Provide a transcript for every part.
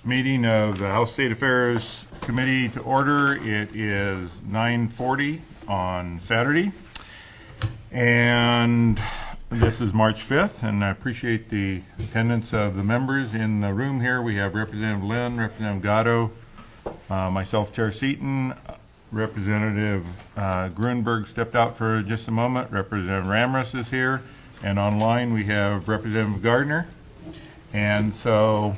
meeting of the House State Affairs Committee to order. It is 9:40 on Saturday, and this is March 5th, and I appreciate the attendance of the members in the room here. We have Representative Lynn, Representative Gatto, myself, Chair Seaton, Representative Grunberg stepped out for just a moment, Representative Ramras is here, and online we have Representative Gardner. And so,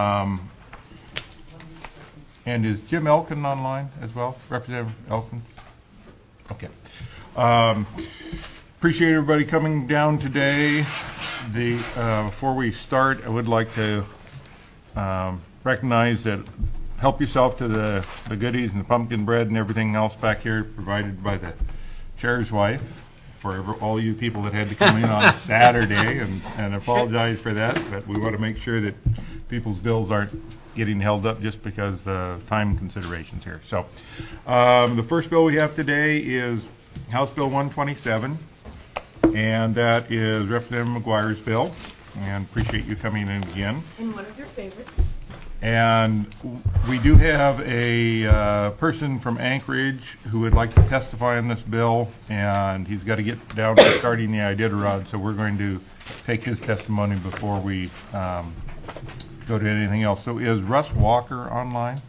and is Jim Elkin online as well? Representative Elkin? Okay. Appreciate everybody coming down today. Before we start, I would like to recognize that help yourself to the goodies and the pumpkin bread and everything else back here provided by the chair's wife for all you people that had to come in on a Saturday, and apologize for that, but we want to make sure that people's bills aren't getting held up just because of time considerations here. So the first bill we have today is House Bill 127, and that is Representative McGuire's bill, and appreciate you coming in again. And one of your favorites. And we do have a person from Anchorage who would like to testify on this bill, and he's got to get down to starting the Iditarod, so we're going to take his testimony before we go to anything else. So is Russ Walker online?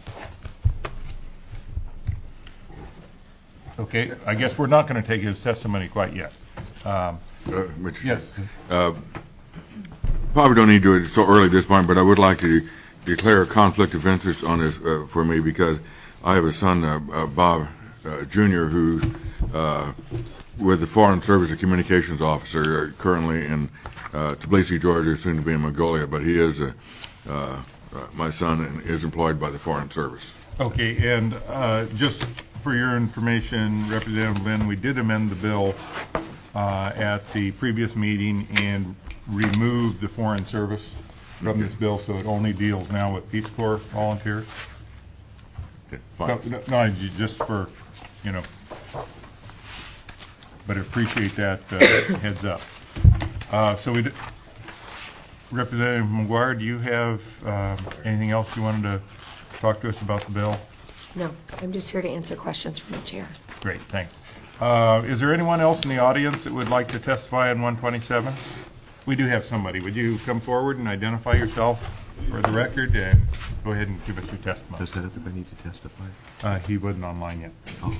Okay, I guess we're not going to take his testimony quite yet. Yes. Probably don't need to do it so early at this point, but I would like to declare a conflict of interest on this for me, because I have a son, Bob Jr., who's with the Foreign Service and Communications Officer currently in Tbilisi, Georgia, soon to be in Mongolia, but he is my son and is employed by the Foreign Service. Okay, and just for your information, Representative Lynn, we did amend the bill at the previous meeting and removed the Foreign Service from this bill, so it only deals now with Peace Corps volunteers. Okay, fine. No, just for, you know, but I appreciate that heads up. So Representative McGuire, do you have anything else you wanted to talk to us about the bill? No, I'm just here to answer questions from the chair. Great, thanks. Is there anyone else in the audience that would like to testify on 127? We do have somebody. Would you come forward and identify yourself for the record and go ahead and give us your testimony? Does Senator need to testify? He wasn't online yet. Oh.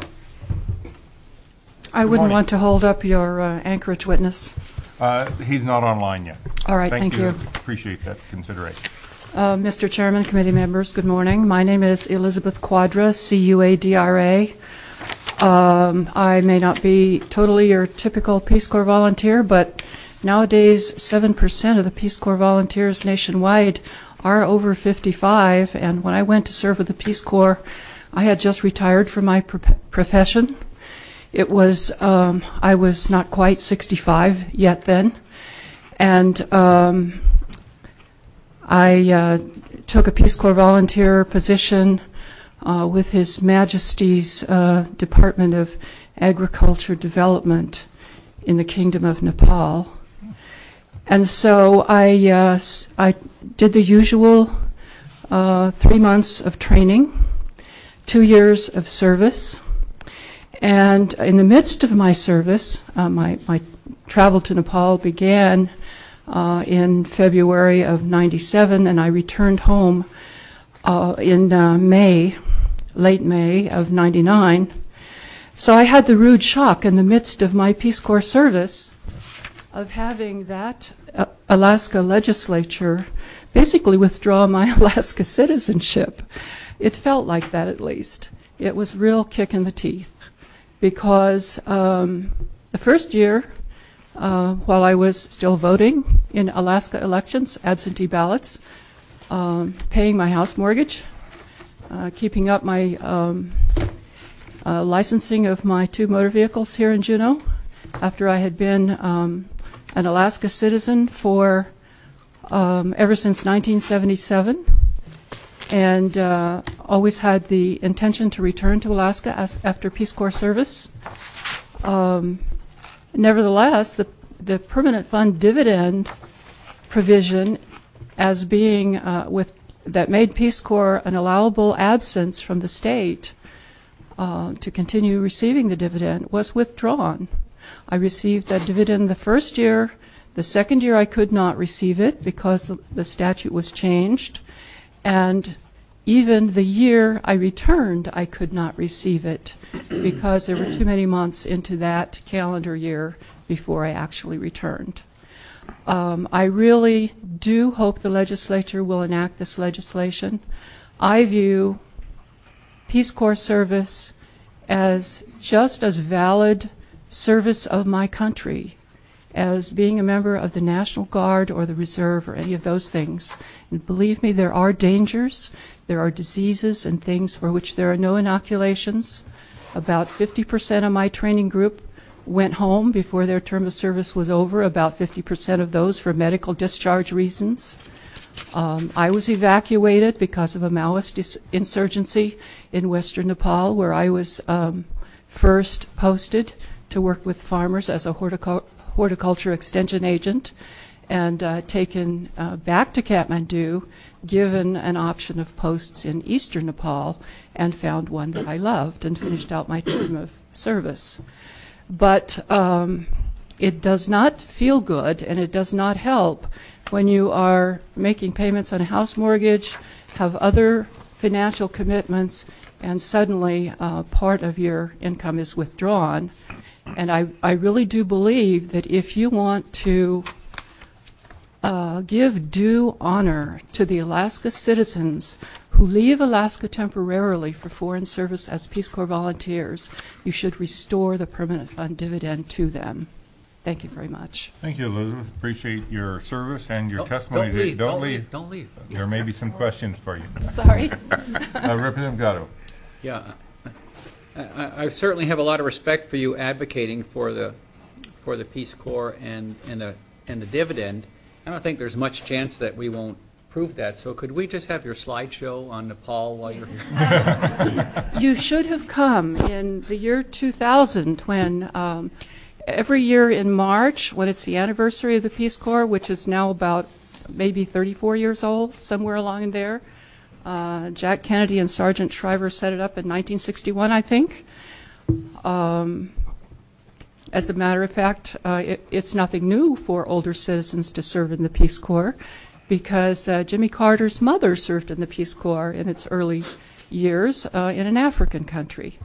I wouldn't want to hold up your Anchorage witness. He's not online yet. All right, thank you. Appreciate that consideration. Mr. Chairman, committee members, good morning. My name is Elizabeth Quadra, C-U-A-D-R-A. I may not be totally your typical Peace Corps volunteer, but nowadays 7% of the Peace Corps volunteers nationwide are over 55, and when I went to serve with the Peace Corps, I had just retired from my profession. It was, I was not quite 65 yet then, and I took a Peace Corps volunteer position with His Majesty's Department of Agriculture Development in the Kingdom of Nepal. And so I did the usual 3 months of training, 2 years of service, and in the midst of my service, my travel to Nepal began in February of '97, and I returned home in late May of '99. So I had the rude shock in the midst of my Peace Corps service of having that Alaska legislature basically withdraw my Alaska citizenship. It felt like that, at least. It was a real kick in the teeth, because the first year, while I was still voting in Alaska elections, absentee ballots, paying my house mortgage, keeping up my licensing of my 2 motor vehicles here in Juneau, after I had been an Alaska citizen for ever since 1977, and always had the intention to return to Alaska after Peace Corps service. Nevertheless, the permanent fund dividend provision, as being with that made Peace Corps an allowable absence from the state to continue receiving the dividend was withdrawn. I received that dividend the first year. The second year I could not receive it because the statute was changed. And even the year I returned, I could not receive it because there were too many months into that calendar year before I actually returned. I really do hope the legislature will enact this legislation. I view Peace Corps service as just as valid service of my country as being a member of the National Guard or the Reserve or any of those things. And believe me, there are dangers. There are diseases and things for which there are no inoculations. About 50% of my training group went home before their term of service was over, about 50% of those for medical discharge reasons. I was evacuated because of a Maoist insurgency in western Nepal, where I was first posted to work with farmers as a horticulture extension agent, and taken back to Kathmandu, given an option of posts in eastern Nepal, and found one that I loved and finished out my term of service. But it does not feel good, and it does not help when you are making payments on a house mortgage, have other financial commitments, and suddenly part of your income is withdrawn. And I really do believe that if you want to give due honor to the Alaska citizens who leave Alaska temporarily for foreign service as Peace Corps volunteers, you should restore the permanent fund dividend to them. Thank you very much. Thank you, Elizabeth. Appreciate your service and your testimony. Don't leave. There may be some questions for you. Sorry. Representative Gatto. Yeah, I certainly have a lot of respect for you advocating for the Peace Corps and the dividend. I don't think there's much chance that we won't prove that. So could we just have your slideshow on Nepal while you're here? You should have come in the year 2000 when every year in March, when it's the anniversary of the Peace Corps, which is now about maybe 34 years old, somewhere along in there. Jack Kennedy and Sergeant Shriver set it up in 1961, I think. As a matter of fact, it's nothing new for older citizens to serve in the Peace Corps because Jimmy Carter's mother served in the Peace Corps in its early years in an African country.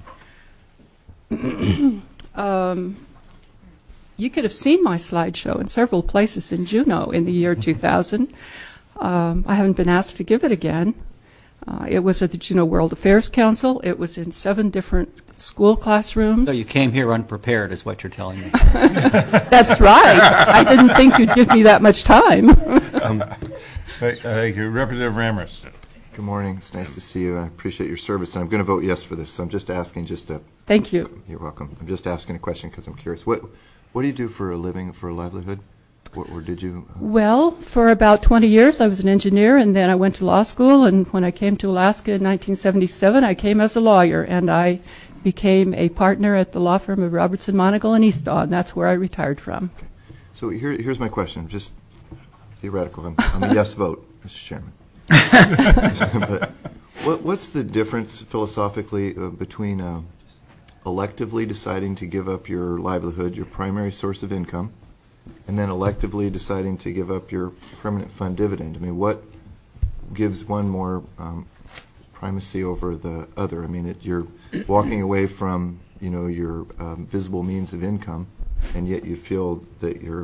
You could have seen my slideshow in several places in Juneau in the year 2000. I haven't been asked to give it again. It was at the Juneau World Affairs Council. It was in 7 different school classrooms. So you came here unprepared is what you're telling me. That's right. I didn't think you'd give me that much time. Thank you. Representative Ramirez. Good morning. It's nice to see you. I appreciate your service, and I'm going to vote yes for this. So I'm just asking Thank you. You're welcome. I'm just asking a question because I'm curious. What do you do for a living, for a livelihood? Or did you? Well, for about 20 years I was an engineer, and then I went to law school, and when I came to Alaska in 1977, I came as a lawyer, and I became a partner at the law firm of Robertson, Monagle, and Eastdaw, and that's where I retired from. Okay. So here's my question, just theoretical. I'm a yes vote, Mr. Chairman. But what's the difference philosophically between electively deciding to give up your livelihood, your primary source of income, and then electively deciding to give up your permanent fund dividend? I mean, what gives one more primacy over the other? I mean, you're walking away from, your visible means of income, and yet you feel that you're,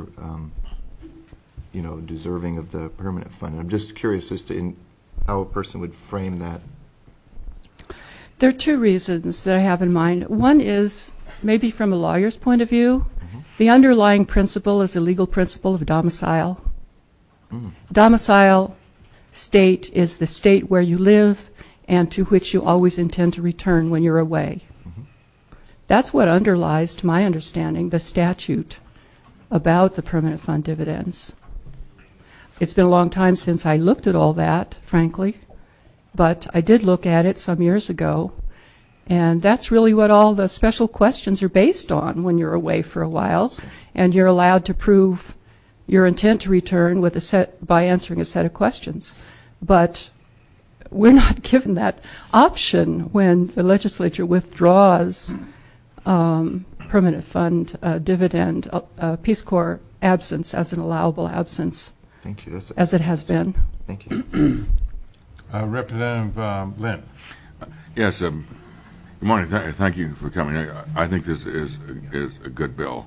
deserving of the permanent fund. And I'm just curious as to how a person would frame that. There are 2 reasons that I have in mind. One is maybe from a lawyer's point of view. The underlying principle is a legal principle of domicile. Domicile state is the state where you live and to which you always intend to return when you're away. That's what underlies, to my understanding, the statute about the permanent fund dividends. It's been a long time since I looked at all that, frankly, but I did look at it some years ago. And that's really what all the special questions are based on when you're away for a while, and you're allowed to prove your intent to return by answering a set of questions. But we're not given that option when the legislature withdraws permanent fund dividend, Peace Corps absence as an allowable absence, Thank you. as it has been. Thank you. Representative Lynn. Yes, good morning. Thank you for coming. I think this is a good bill.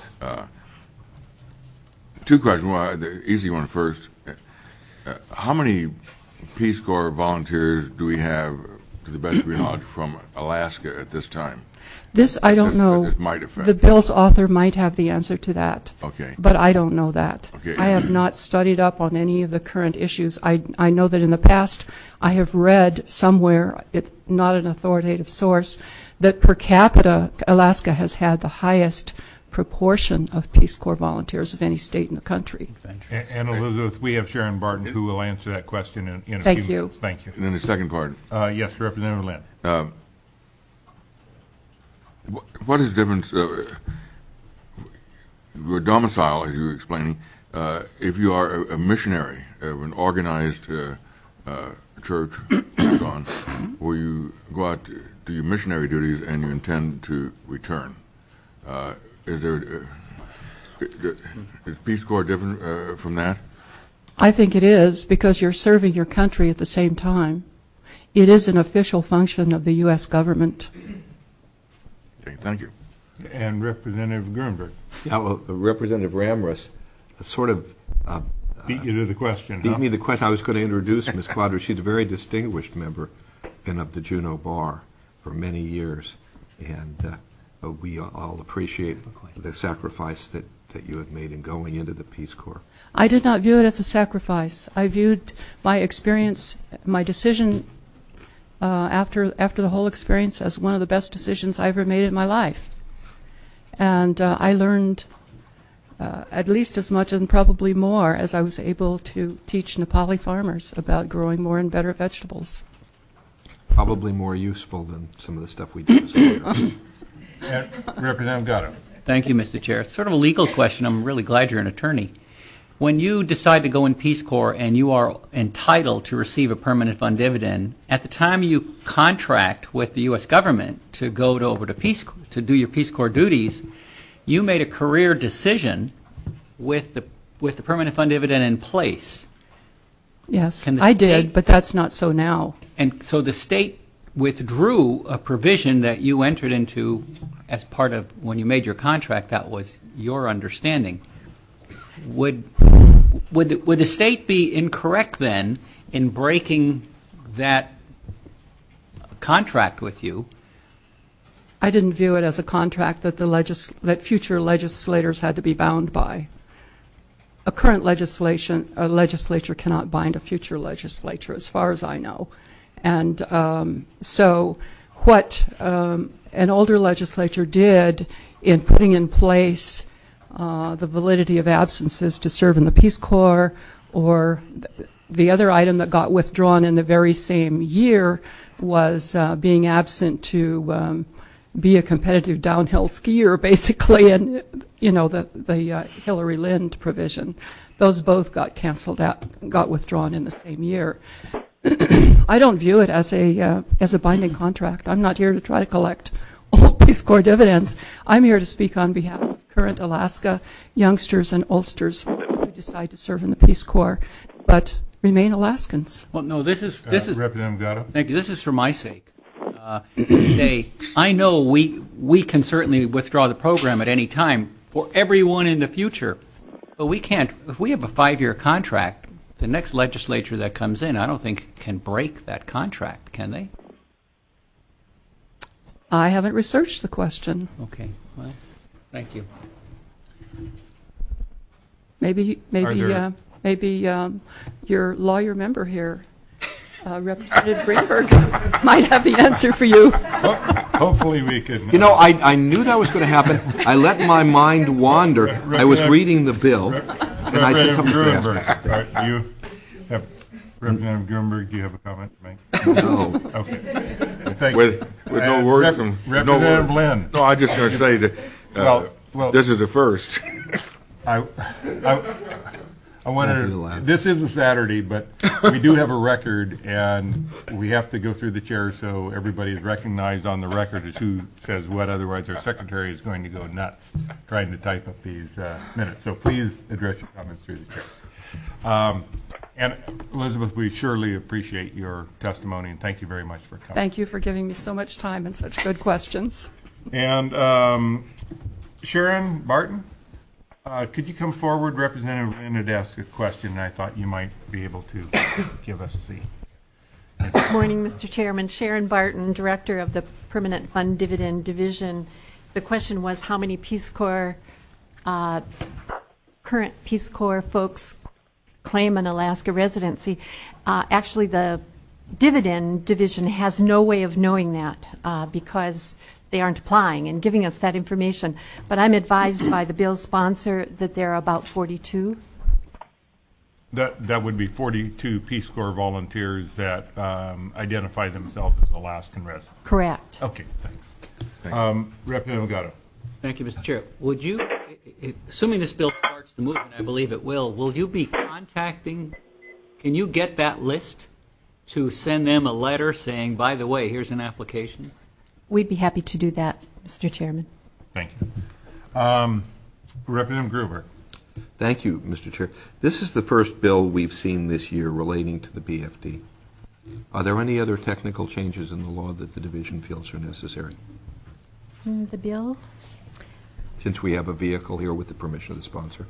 Two questions. Well, the easy one first. How many Peace Corps volunteers do we have, to the best of your knowledge, from Alaska at this time? This I don't know. This might affect. The bill's author might have the answer to that. Okay. But I don't know that. Okay. I have not studied up on any of the current issues. I know that in the past I have read somewhere, not an authoritative source, that per capita Alaska has had the highest proportion of Peace Corps volunteers of any state in the country. And Elizabeth, we have Sharon Barton who will answer that question in a Thank few you. minutes. Thank you. And then the second part. Yes, Representative Lynn. What is the difference? Your domicile, as you were explaining, if you are a missionary of an organized church, so on, where you go out to do your missionary duties and you intend to return, is Peace Corps different from that? I think it is, because you're serving your country at the same time. It is an official function of the U.S. government. Okay, thank you. And Representative Gruenberg. Yeah, well, Representative Ramrus sort of Beat you to the question, beat huh? me the question. I was going to introduce Ms. Quadro. She's a very distinguished member, been of the Juneau Bar for many years, and we all appreciate the sacrifice that you have made in going into the Peace Corps. I did not view it as a sacrifice. I viewed my experience, my decision after the whole experience, as one of the best decisions I ever made in my life. And I learned at least as much and probably more as I was able to teach Nepali farmers about growing more and better vegetables. Probably more useful than some of the stuff we do. And Representative Gatto. Thank you, Mr. Chair. It's sort of a legal question. I'm really glad you're an attorney. When you decide to go in Peace Corps and you are entitled to receive a permanent fund dividend, at the time you contract with the U.S. government to go over to Peace Corps, to do your Peace Corps duties, you made a career decision with the permanent fund dividend in place. Yes, I did, but that's not so now. And so the state withdrew a provision that you entered into as part of when you made your contract. That was your understanding. Would the state be incorrect then in breaking that contract with you? I didn't view it as a contract that that future legislators had to be bound by. A current legislature cannot bind a future legislature, as far as I know. And so what an older legislature did in putting in place the validity of absences to serve in the Peace Corps, or the other item that got withdrawn in the very same year was being absent to be a competitive downhill skier, basically, and the Hillary Lind provision. Those both got canceled out, got withdrawn in the same year. I don't view it as a binding contract. I'm not here to try to collect old Peace Corps dividends. I'm here to speak on behalf of current Alaska youngsters and oldsters who decide to serve in the Peace Corps, but remain Alaskans. Well, no, this is Representative Gatto. thank you. This is for my sake. I know we can certainly withdraw the program at any time for everyone in the future, but we can't. If we have a 5-year contract, the next legislature that comes in, I don't think can break that contract, can they? I haven't researched the question. Okay. Well, thank you. Maybe your lawyer member here, Representative Greenberg, might have the answer for you. Hopefully we can. You know, I knew that was going to happen. I let my mind wander. I was reading the bill, and I said something's going to happen. Representative Gruenberg, do you have a comment to make? No. Okay. Thank you. With no words from Representative Lynn. No, I just going to say that Well, this is a first. I I Won't be wanted, allowed. this is a Saturday, but we do have a record, and we have to go through the chair so everybody is recognized on the record as who says what, otherwise our secretary is going to go nuts trying to type up these minutes. So please address your comments through the chair. And Elizabeth, we surely appreciate your testimony, and thank you very much for coming. Thank you for giving me so much time and such good questions. And Sharon Barton, could you come forward? Representative Lynn had asked a question, and I thought you might be able to give us the... Good morning, Mr. Chairman. Sharon Barton, Director of the Permanent Fund Dividend Division. The question was how many Peace Corps, current Peace Corps folks claim an Alaska residency. Actually, the Dividend Division has no way of knowing that because they aren't applying and giving us that information. But I'm advised by the bill's sponsor that there are about 42. That would be 42 Peace Corps volunteers that identify themselves as Alaskan residents. Correct. Okay, thanks. Representative Gatto. Thank you, Mr. Chair. Would you, assuming this bill starts to move, and I believe it will you be contacting, can you get that list to send them a letter saying, by the way, here's an application? We'd be happy to do that, Mr. Chairman. Thank you. Representative Gruber. Thank you, Mr. Chair. This is the first bill we've seen this year relating to the BFD. Are there any other technical changes in the law that the division feels are necessary? The bill? Since we have a vehicle here with the permission of the sponsor.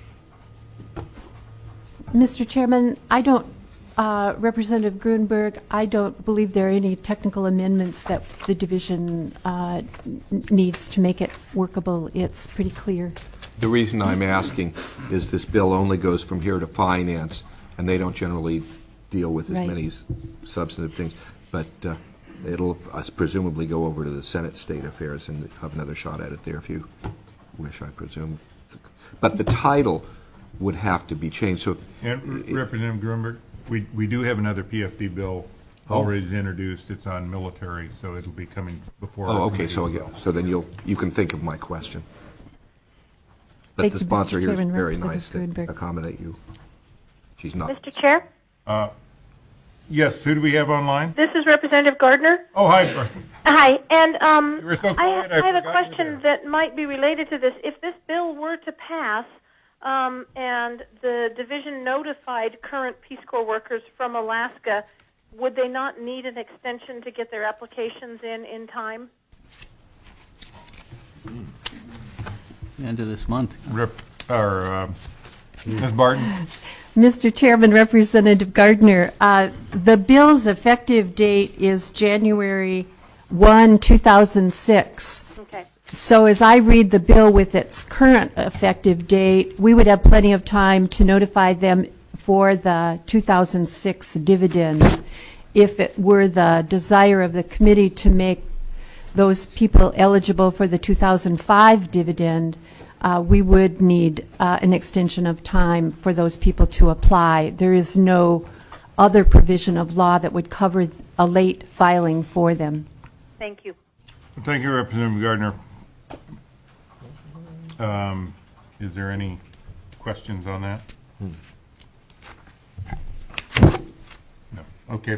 Mr. Chairman, I don't, Representative Grunberg, I don't believe there are any technical amendments that the division needs to make it workable. It's pretty clear. The reason I'm asking is this bill only goes from here to finance, and they don't generally deal with as Right. many substantive things. But it'll presumably go over to the Senate State Affairs and have another shot at it there if you wish, I presume. But the title would have to be changed. So, And Representative Grunberg, we do have another PFD bill already introduced. It's on military, so it'll be coming before. oh, our okay. So committee as well. so then you can think of my question. But Thank the you, Mr. sponsor here is Chairman, very nice to Representative Grunberg. accommodate you. She's not. Mr. Chair, Yes, who do we have online? this is Representative Gardner. Oh, hi. Hi, and You were so I quiet, I have a forgot you were question there. that might be related to this. If this bill were to pass and the division notified current Peace Corps workers from Alaska, would they not need an extension to get their applications in time? End of this month. Ms. Barton? Mr. Chairman, Representative Gardner, the bill's effective date is January 1, 2006. Okay. So as I read the bill with its current effective date, we would have plenty of time to notify them for the 2006 dividend. If it were the desire of the committee to make those people eligible for the 2005 dividend, we would need an extension of time for those people to apply. There is no other provision of law that would cover a late filing for them. Thank you. Thank you, Representative Gardner. Is there any questions on that? No. Okay.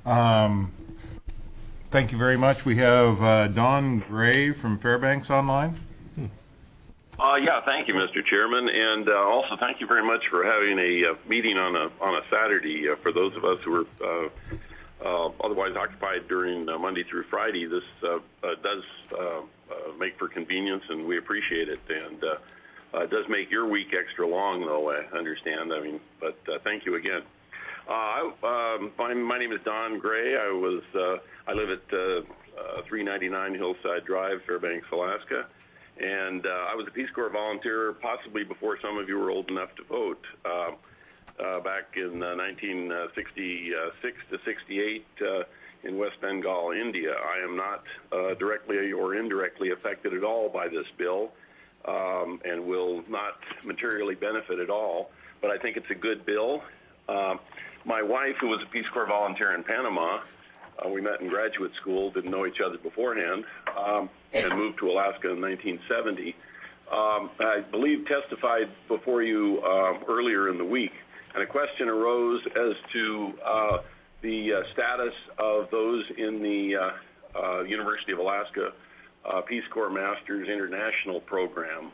Thank you very much. We have Don Gray from Fairbanks online. Yeah, thank you, Mr. Chairman, and also thank you very much for having a meeting on a Saturday. For those of us who are otherwise occupied during Monday through Friday, this does make for convenience, and we appreciate it. And it does make your week extra long, though, I understand. But thank you again. My name is Don Gray. I live at 399 Hillside Drive, Fairbanks, Alaska. And I was a Peace Corps volunteer possibly before some of you were old enough to vote. Back in 1966 to 68 in West Bengal, India. I am not directly or indirectly affected at all by this bill and will not materially benefit at all, but I think it's a good bill. My wife, who was a Peace Corps volunteer in Panama, we met in graduate school, didn't know each other beforehand, and moved to Alaska in 1970. I believe testified before you earlier in the week, and a question arose as to the status of those in the University of Alaska Peace Corps Masters International Program.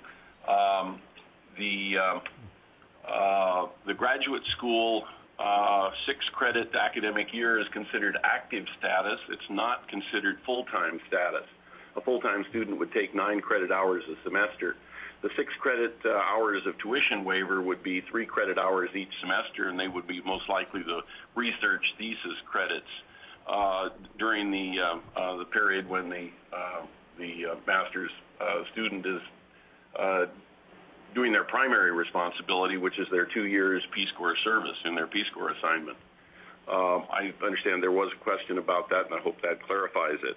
The graduate school 6-credit academic year is considered active status. It's not considered full-time status. A full-time student would take 9 credit hours a semester. The 6 credit hours of tuition waiver would be 3 credit hours each semester, and they would be most likely the research thesis credits during the period when the master's student is doing their primary responsibility, which is their 2 years Peace Corps service in their Peace Corps assignment. I understand there was a question about that, and I hope that clarifies it.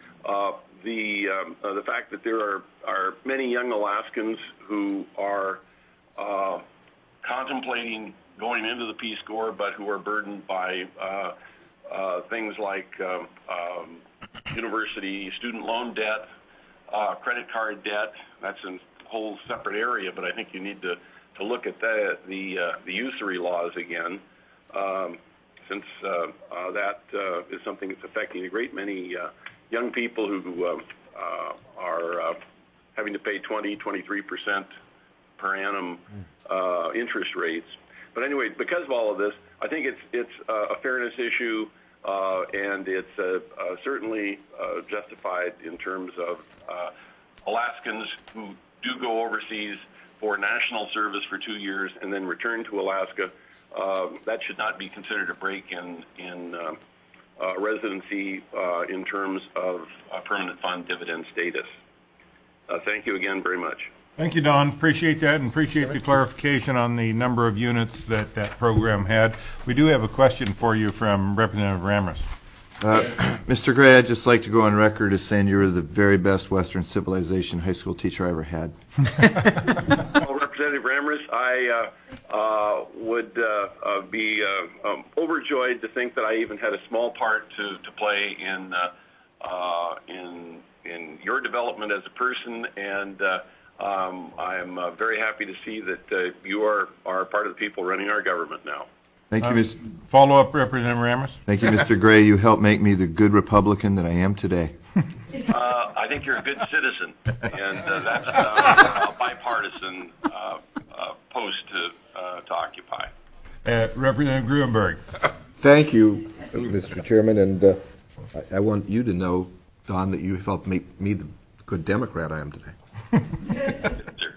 The fact that there are many young Alaskans who are contemplating going into the Peace Corps, but who are burdened by things like university student loan debt, credit card debt. That's a whole separate area, but I think you need to look at the usury laws again, since that is something that's affecting a great many young people who are having to pay 23% per annum interest rates. But anyway, because of all of this, I think it's a fairness issue, and it's certainly justified in terms of Alaskans who do go overseas for national service for 2 years and then return to Alaska. That should not be considered a break in residency in terms of permanent fund dividend status. Thank you again very much. Thank you, Don. Appreciate that, and appreciate the clarification on the number of units that program had. We do have a question for you from Representative Ramirez. Mr. Gray, I'd just like to go on record as saying you were the very best Western civilization high school teacher I ever had. Well, Representative Ramirez, I would be overjoyed to think that I even had a small part to play in your development as a person, and I'm very happy to see that you are part of the people running our government now. Thank you, Mr. Follow-up, Representative Ramirez. Thank you, Mr. Gray. You helped make me the good Republican that I am today. I think you're a good citizen, and that's a bipartisan post to occupy. Representative Gruenberg. Thank you, Mr. Chairman, and I want you to know, Don, that you helped make me the good Democrat I am today.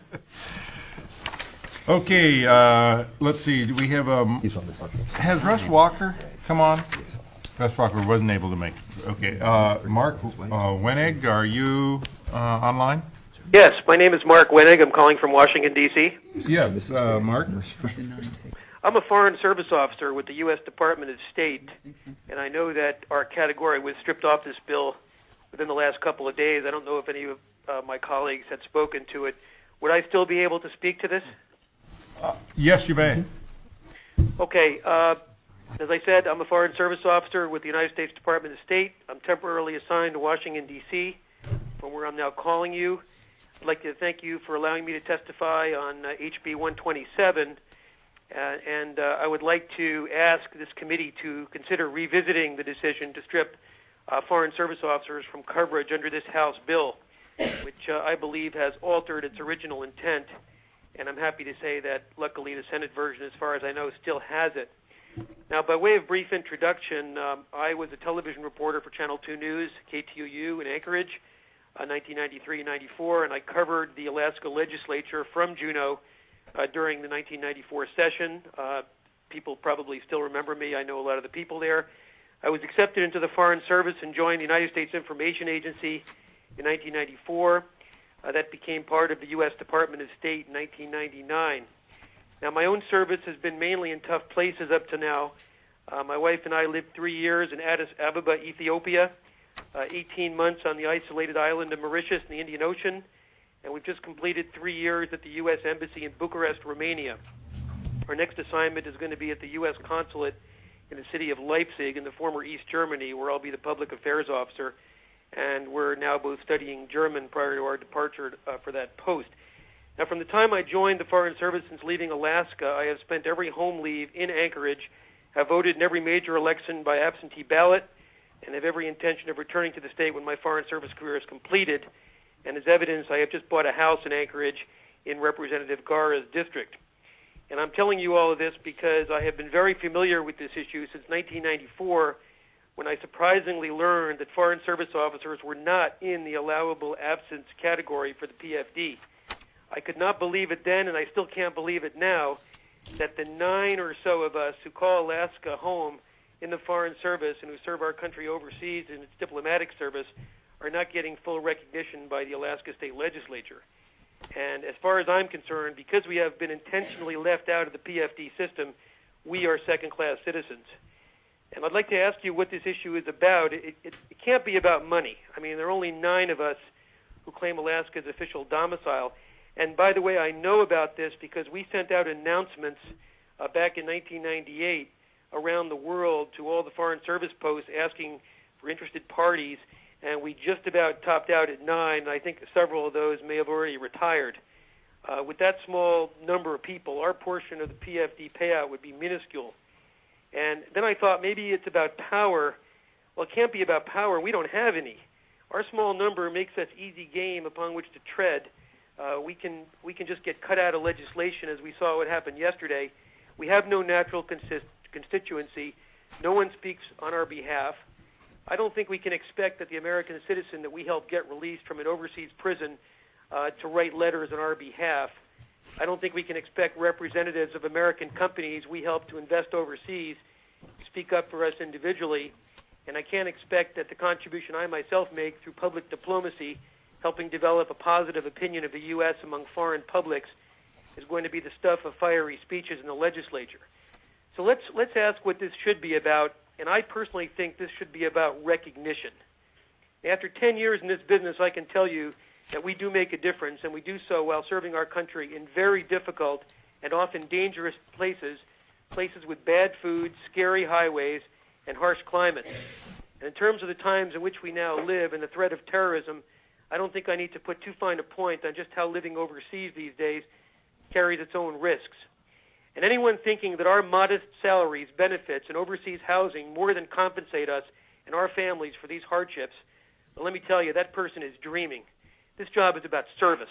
Okay, let's see. Do we have has Russ Walker come on? Russ Walker wasn't able to make it. Okay, Mark Wenig, are you online? Yes, my name is Mark Wenig. I'm calling from Washington, D.C. Yes, Mark. I'm a Foreign Service Officer with the U.S. Department of State, and I know that our category was stripped off this bill within the last couple of days. I don't know if any of my colleagues had spoken to it. Would I still be able to speak to this? Yes, you may. Okay. As I said, I'm a Foreign Service Officer with the United States Department of State. I'm temporarily assigned to Washington, D.C., from where I'm now calling you. I'd like to thank you for allowing me to testify on HB 127, and I would like to ask this committee to consider revisiting the decision to strip Foreign Service Officers from coverage under this House bill, which I believe has altered its original intent. And I'm happy to say that, luckily, the Senate version, as far as I know, still has it. Now, by way of brief introduction, I was a television reporter for Channel 2 News, KTUU in Anchorage, 1993-94, and I covered the Alaska legislature from Juneau during the 1994 session. People probably still remember me. I know a lot of the people there. I was accepted into the Foreign Service and joined the United States Information Agency in 1994. That became part of the U.S. Department of State in 1999. Now, my own service has been mainly in tough places up to now. My wife and I lived 3 years in Addis Ababa, Ethiopia, 18 months on the isolated island of Mauritius in the Indian Ocean, and we've just completed 3 years at the U.S. Embassy in Bucharest, Romania. Our next assignment is going to be at the U.S. Consulate in the city of Leipzig in the former East Germany, where I'll be the public affairs officer, and we're now both studying German prior to our departure for that post. Now, from the time I joined the Foreign Service since leaving Alaska, I have spent every home leave in Anchorage, have voted in every major election by absentee ballot, and have every intention of returning to the state when my Foreign Service career is completed. And as evidence, I have just bought a house in Anchorage in Representative Garra's district. And I'm telling you all of this because I have been very familiar with this issue since 1994, when I surprisingly learned that Foreign Service officers were not in the allowable absence category for the PFD. I could not believe it then, and I still can't believe it now, that the 9 or so of us who call Alaska home in the Foreign Service and who serve our country overseas in its diplomatic service are not getting full recognition by the Alaska State Legislature. And as far as I'm concerned, because we have been intentionally left out of the PFD system, we are second-class citizens. And I'd like to ask you what this issue is about. It can't be about money. I mean, there are only 9 of us who claim Alaska as official domicile. And by the way, I know about this because we sent out announcements back in 1998 around the world to all the Foreign Service posts asking for interested parties, and we just about topped out at 9. I think several of those may have already retired. With that small number of people, our portion of the PFD payout would be minuscule. And then I thought maybe it's about power. Well, it can't be about power. We don't have any. Our small number makes us easy game upon which to tread. We can just get cut out of legislation, as we saw what happened yesterday. We have no natural constituency. No one speaks on our behalf. I don't think we can expect that the American citizen that we help get released from an overseas prison to write letters on our behalf. I don't think we can expect representatives of American companies we help to invest overseas to speak up for us individually. And I can't expect that the contribution I myself make through public diplomacy, helping develop a positive opinion of the U.S. among foreign publics, is going to be the stuff of fiery speeches in the legislature. So let's ask what this should be about, and I personally think this should be about recognition. After 10 years in this business, I can tell you that we do make a difference, and we do so while serving our country in very difficult and often dangerous places with bad food, scary highways, and harsh climates. And in terms of the times in which we now live and the threat of terrorism, I don't think I need to put too fine a point on just how living overseas these days carries its own risks. And anyone thinking that our modest salaries, benefits, and overseas housing more than compensate us and our families for these hardships, well, let me tell you, that person is dreaming. This job is about service.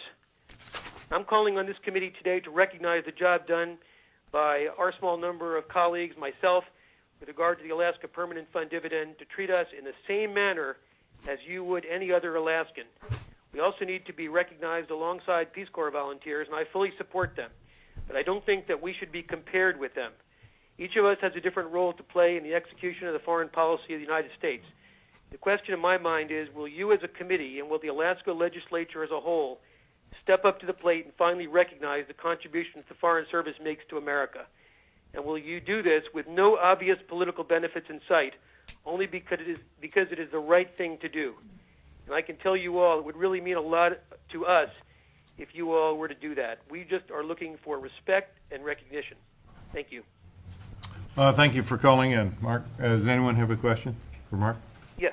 I'm calling on this committee today to recognize the job done by our small number of colleagues, myself, with regard to the Alaska Permanent Fund dividend, to treat us in the same manner as you would any other Alaskan. We also need to be recognized alongside Peace Corps volunteers, and I fully support them. But I don't think that we should be compared with them. Each of us has a different role to play in the execution of the foreign policy of the United States. The question in my mind is, will you as a committee and will the Alaska legislature as a whole step up to the plate and finally recognize the contributions the Foreign Service makes to America? And will you do this with no obvious political benefits in sight, only because it is the right thing to do? And I can tell you all, it would really mean a lot to us if you all were to do that. We just are looking for respect and recognition. Thank you. Thank you for calling in, Mark. Does anyone have a question for Mark? Yes.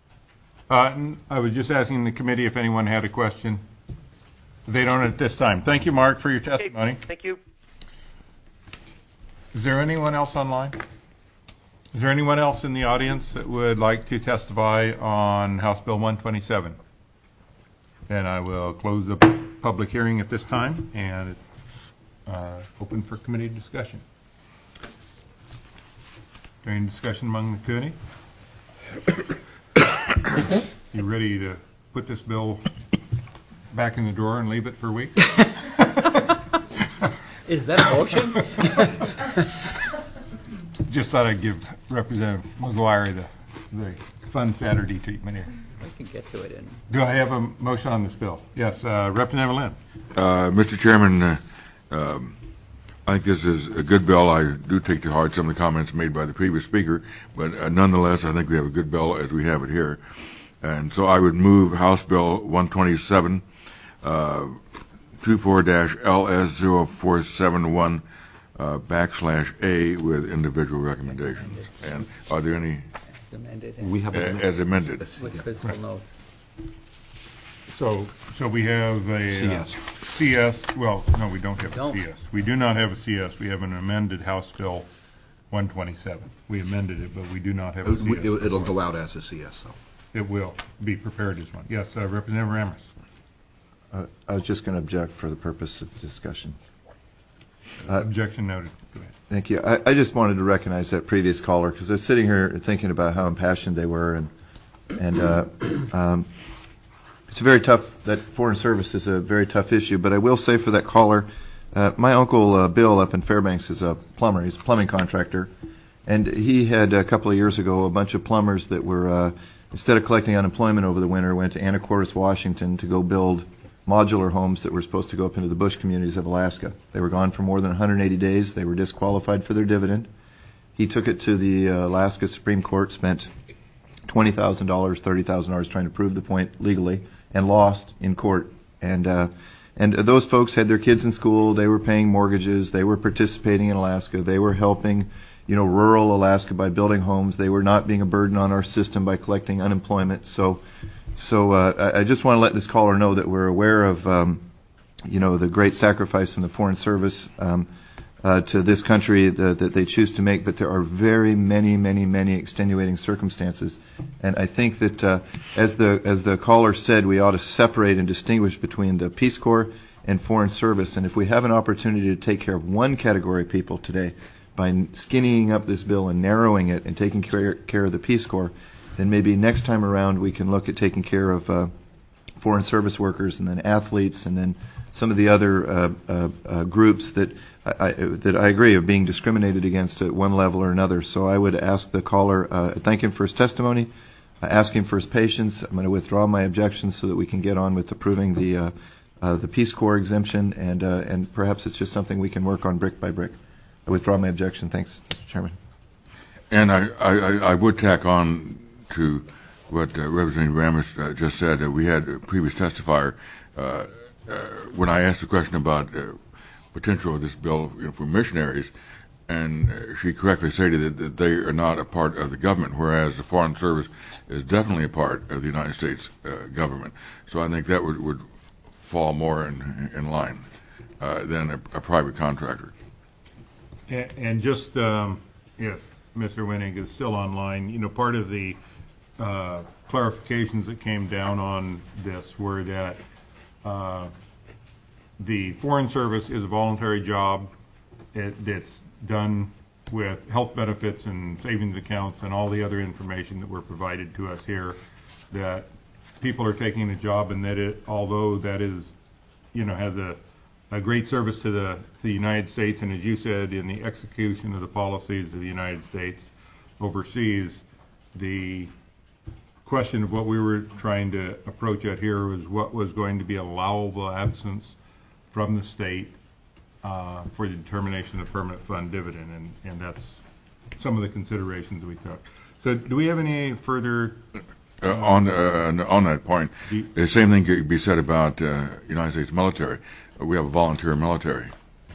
I was just asking the committee if anyone had a question. They don't at this time. Thank you, Mark, for your testimony. Okay, thank you. Is there anyone else online? Is there anyone else in the audience that would like to testify on House Bill 127? And I will close the public hearing at this time and open for committee discussion. During discussion among the committee? You ready to put this bill back in the drawer and leave it for weeks? Is that a motion? Just thought I'd give Representative McGuire the fun Saturday treatment here. We can get to it. Do I have a motion on this bill? Yes, Representative Lynn. Mr. Chairman, I think this is a good bill. I do take to heart some of the comments made by the previous speaker, but nonetheless, I think we have a good bill as we have it here. And so I would move House Bill 127, 24-LS0471 /A with individual recommendations. And are there any? Amended. We have as amended. With fiscal notes. So we have a CS. CS. Well, no, we don't have Don't. a CS. We do not have a CS. We have an amended House Bill 127. We amended it, but we do not have a CS. It'll go out as a CS, though. It will be prepared as one. Yes, Representative Ramos. I was just going to object for the purpose of discussion. Objection noted. Go ahead. Thank you. I just wanted to recognize that previous caller because I was sitting here thinking about how impassioned they were, and it's a very tough. That foreign service is a very tough issue. But I will say for that caller, my uncle Bill up in Fairbanks is a plumber. He's a plumbing contractor, and he had a couple of years ago a bunch of plumbers that were instead of collecting unemployment over the winter, went to Anacortes, Washington, to go build modular homes that were supposed to go up into the bush communities of Alaska. They were gone for more than 180 days. They were disqualified for their dividend. He took it to the Alaska Supreme Court, spent $20,000, $30,000 trying to prove the point legally, and lost in court. And those folks had their kids in school. They were paying mortgages. They were participating in Alaska. They were helping, rural Alaska by building homes. They were not being a burden on our system by collecting unemployment. So I just want to let this caller know that we're aware of, the great sacrifice in the Foreign Service to this country that they choose to make, but there are very many extenuating circumstances. And I think that, as the caller said, we ought to separate and distinguish between the Peace Corps and Foreign Service. And if we have an opportunity to take care of one category of people today by skinnying up this bill and narrowing it and taking care of the Peace Corps, then maybe next time around we can look at taking care of foreign service workers and then athletes and then some of the other groups that I agree are being discriminated against at one level or another. So I would ask the caller, thank him for his testimony, ask him for his patience. I'm going to withdraw my objections so that we can get on with approving the Peace Corps exemption, and perhaps it's just something we can work on brick by brick. I withdraw my objection. Thanks, Mr. Chairman. And I would tack on to what Representative Ramos just said. We had a previous testifier when I asked the question about potential of this bill for missionaries, and she correctly stated that they are not a part of the government, whereas the Foreign Service is definitely a part of the United States government. So I think that would fall more in line than a private contractor. And just if Mr. Winning is still online, part of the clarifications that came down on this were that the Foreign Service is a voluntary job. It's done with health benefits and savings accounts and all the other information that were provided to us here, that people are taking the job, and that although that is, has a great service to the United States, and as you said, in the execution of the policies of the United States overseas, the question of what we were trying to approach at here was what was going to be allowable absence from the state for the determination of permanent fund dividend, and that's some of the considerations we took. So do we have any further... on that point, the same thing could be said about United States military. We have a volunteer military.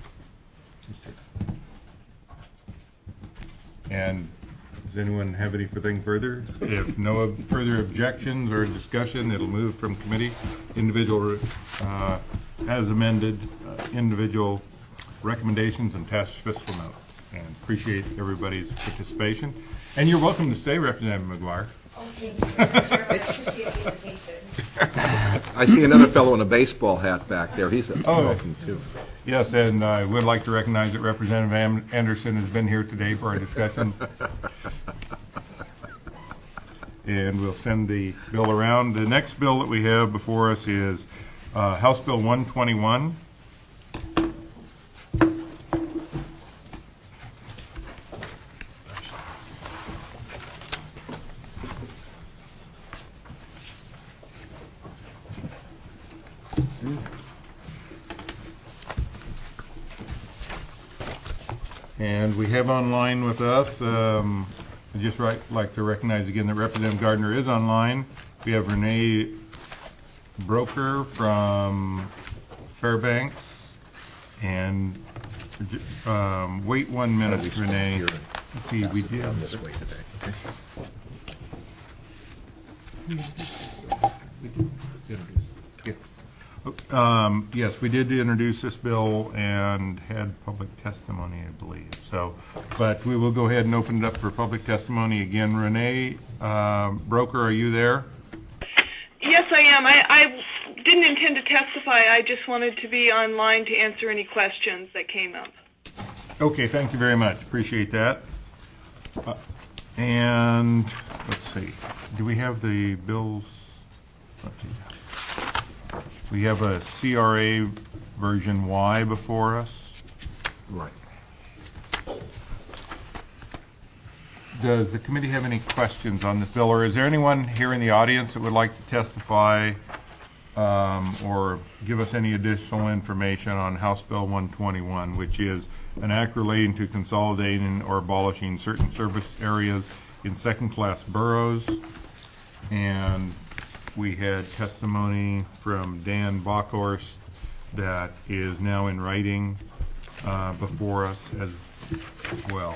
And does anyone have anything further? If no further objections or discussion, it'll move from committee. Individual, as amended, individual recommendations and attached fiscal note. And appreciate everybody's participation. And you're welcome to stay, Representative McGuire. I see another fellow in a baseball hat back there. He's welcome too. Yes, and I would like to recognize that Representative Anderson has been here today for our discussion. And we'll send the bill around. The next bill that we have before us is House Bill 121. And we have online with us, I'd just like to recognize again that Representative Gardner is online. We have Renee Broker from Fairbanks. And wait 1 minute, Renee. Let's see, we did. This way today. Yes, we did introduce this bill and had public testimony, I believe. So, but we will go ahead and open it up for public testimony again. Renee Broker, are you there? Yes, I am. I didn't intend to testify. I just wanted to be online to answer any questions that came up. Okay, thank you very much. Appreciate that. And let's see. Do we have the bills? Let's see. We have a CRA version Y before us. Right. Does the committee have any questions on this bill, or is there anyone here in the audience that would like to testify or give us any additional information on House Bill 121, which is an act relating to consolidating or abolishing certain service areas in second-class boroughs? And we had testimony from Dan Bockhorst that is now in writing before us as well.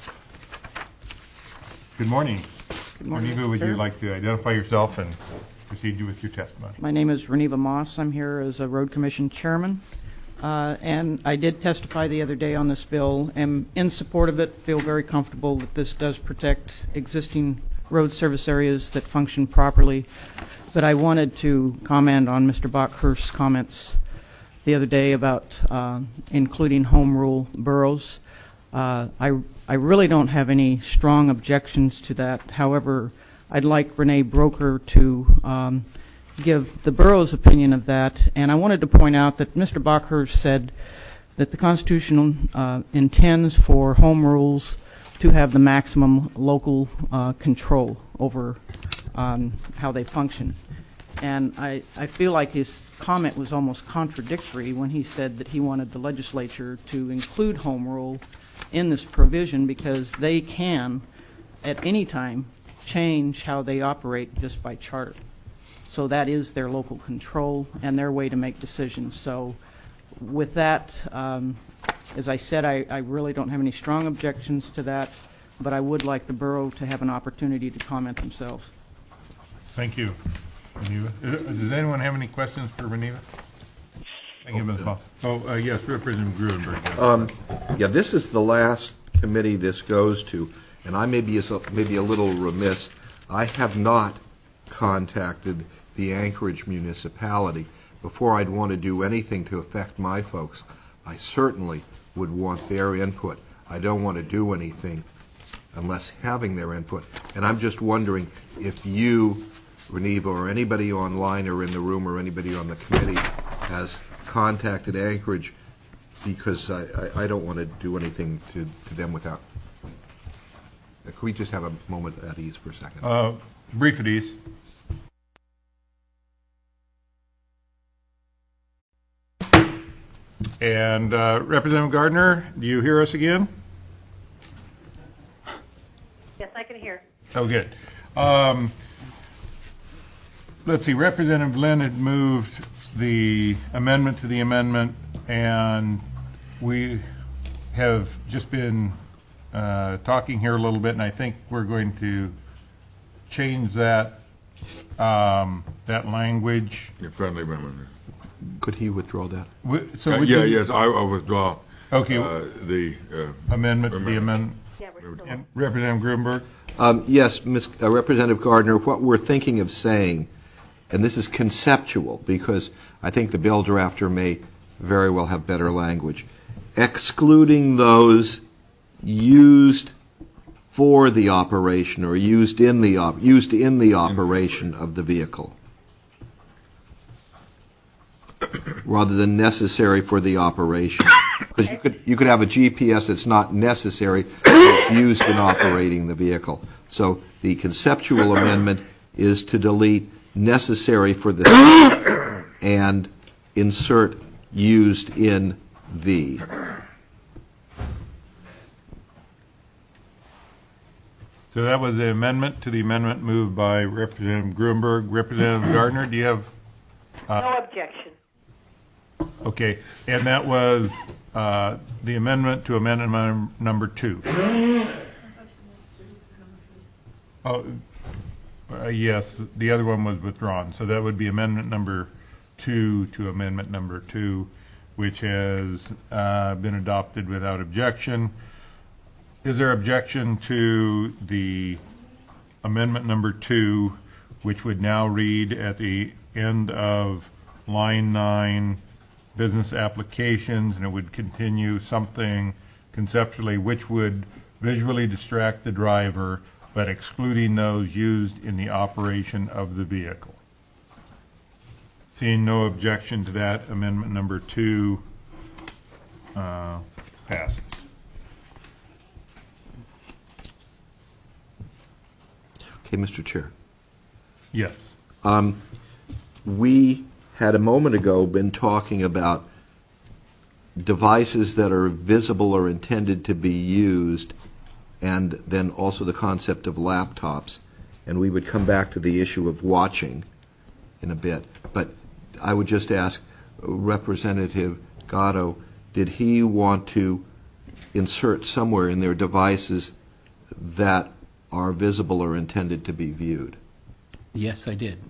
Good morning. Good morning. Reniva, would you like to identify yourself and proceed with your testimony? My name is Reniva Moss. I'm here as a Road Commission Chairman. And I did testify the other day on this bill. Am in support of it, feel very comfortable that this does protect existing road service areas that function properly. But I wanted to comment on Mr. Bockhorst's comments the other day about including home rule boroughs. I really don't have any strong objections to that. However, I'd like Renee Broker to give the borough's opinion of that. And I wanted to point out that Mr. Bockhorst said that the Constitution intends for home rules to have the maximum local control over how they function. And I feel like his comment was almost contradictory when he said that he wanted the legislature to include home rule in this provision because they can, at any time, change how they operate just by charter. So that is their local control and their way to make decisions. So with that, as I said, I really don't have any strong objections to that, but I would like the borough to have an opportunity to comment themselves. Thank you, Reniva. Does anyone have any questions for Reniva? Thank you, Ms. Hall. Yes, Representative Gruenberg. Yeah, this is the last committee this goes to, and I may be a little remiss. I have not contacted the Anchorage municipality. Before I'd want to do anything to affect my folks, I certainly would want their input. I don't want to do anything unless having their input. And I'm just wondering if you, Reniva, or anybody online or in the room or anybody on the committee has contacted Anchorage, because I don't want to do anything to them without. Could we just have a moment at ease for a second? Brief at ease. And Representative Gardner, do you hear us again? Yes, I can hear. Oh, good. Let's see. Representative Lynn had moved the amendment to the amendment, and we have just been talking here a little bit, and I think we're going to change that that language. Your friendly amendment. Could he withdraw that? Yes, I withdraw. Okay. The amendment to the amendment. Yeah, we're still And Representative Gruenberg. Yes, Representative Gardner, what we're thinking of saying, and this is conceptual because I think the bill drafter may very well have better language, excluding those used for the operation or used in the operation of the vehicle, rather than necessary for the operation. Because you could have a GPS that's not necessary, but it's used in operating the vehicle. So the conceptual amendment is to delete necessary for the and insert used in the. So that was the amendment to the amendment moved by Representative Gruenberg. Representative Gardner, do you have? No objection. Okay, and that was the amendment to amendment number 2. Oh, yes, the other one was withdrawn, so that would be amendment number 2 to amendment number 2, which has been adopted without objection. Is there objection to the amendment number 2, which would now read at the end of line 9, business applications, and it would continue something conceptually which would visually distract the driver, but excluding those used in the operation of the vehicle? Seeing no objection to that, amendment number 2 passes. Okay, Mr. Chair. Yes. We had a moment ago been talking about devices that are visible or intended to be used, and then also the concept of laptops. And we would come back to the issue of watching in a bit. But I would just ask Representative Gatto, did he want to insert somewhere in their devices that are visible or intended to be viewed? Yes, I did.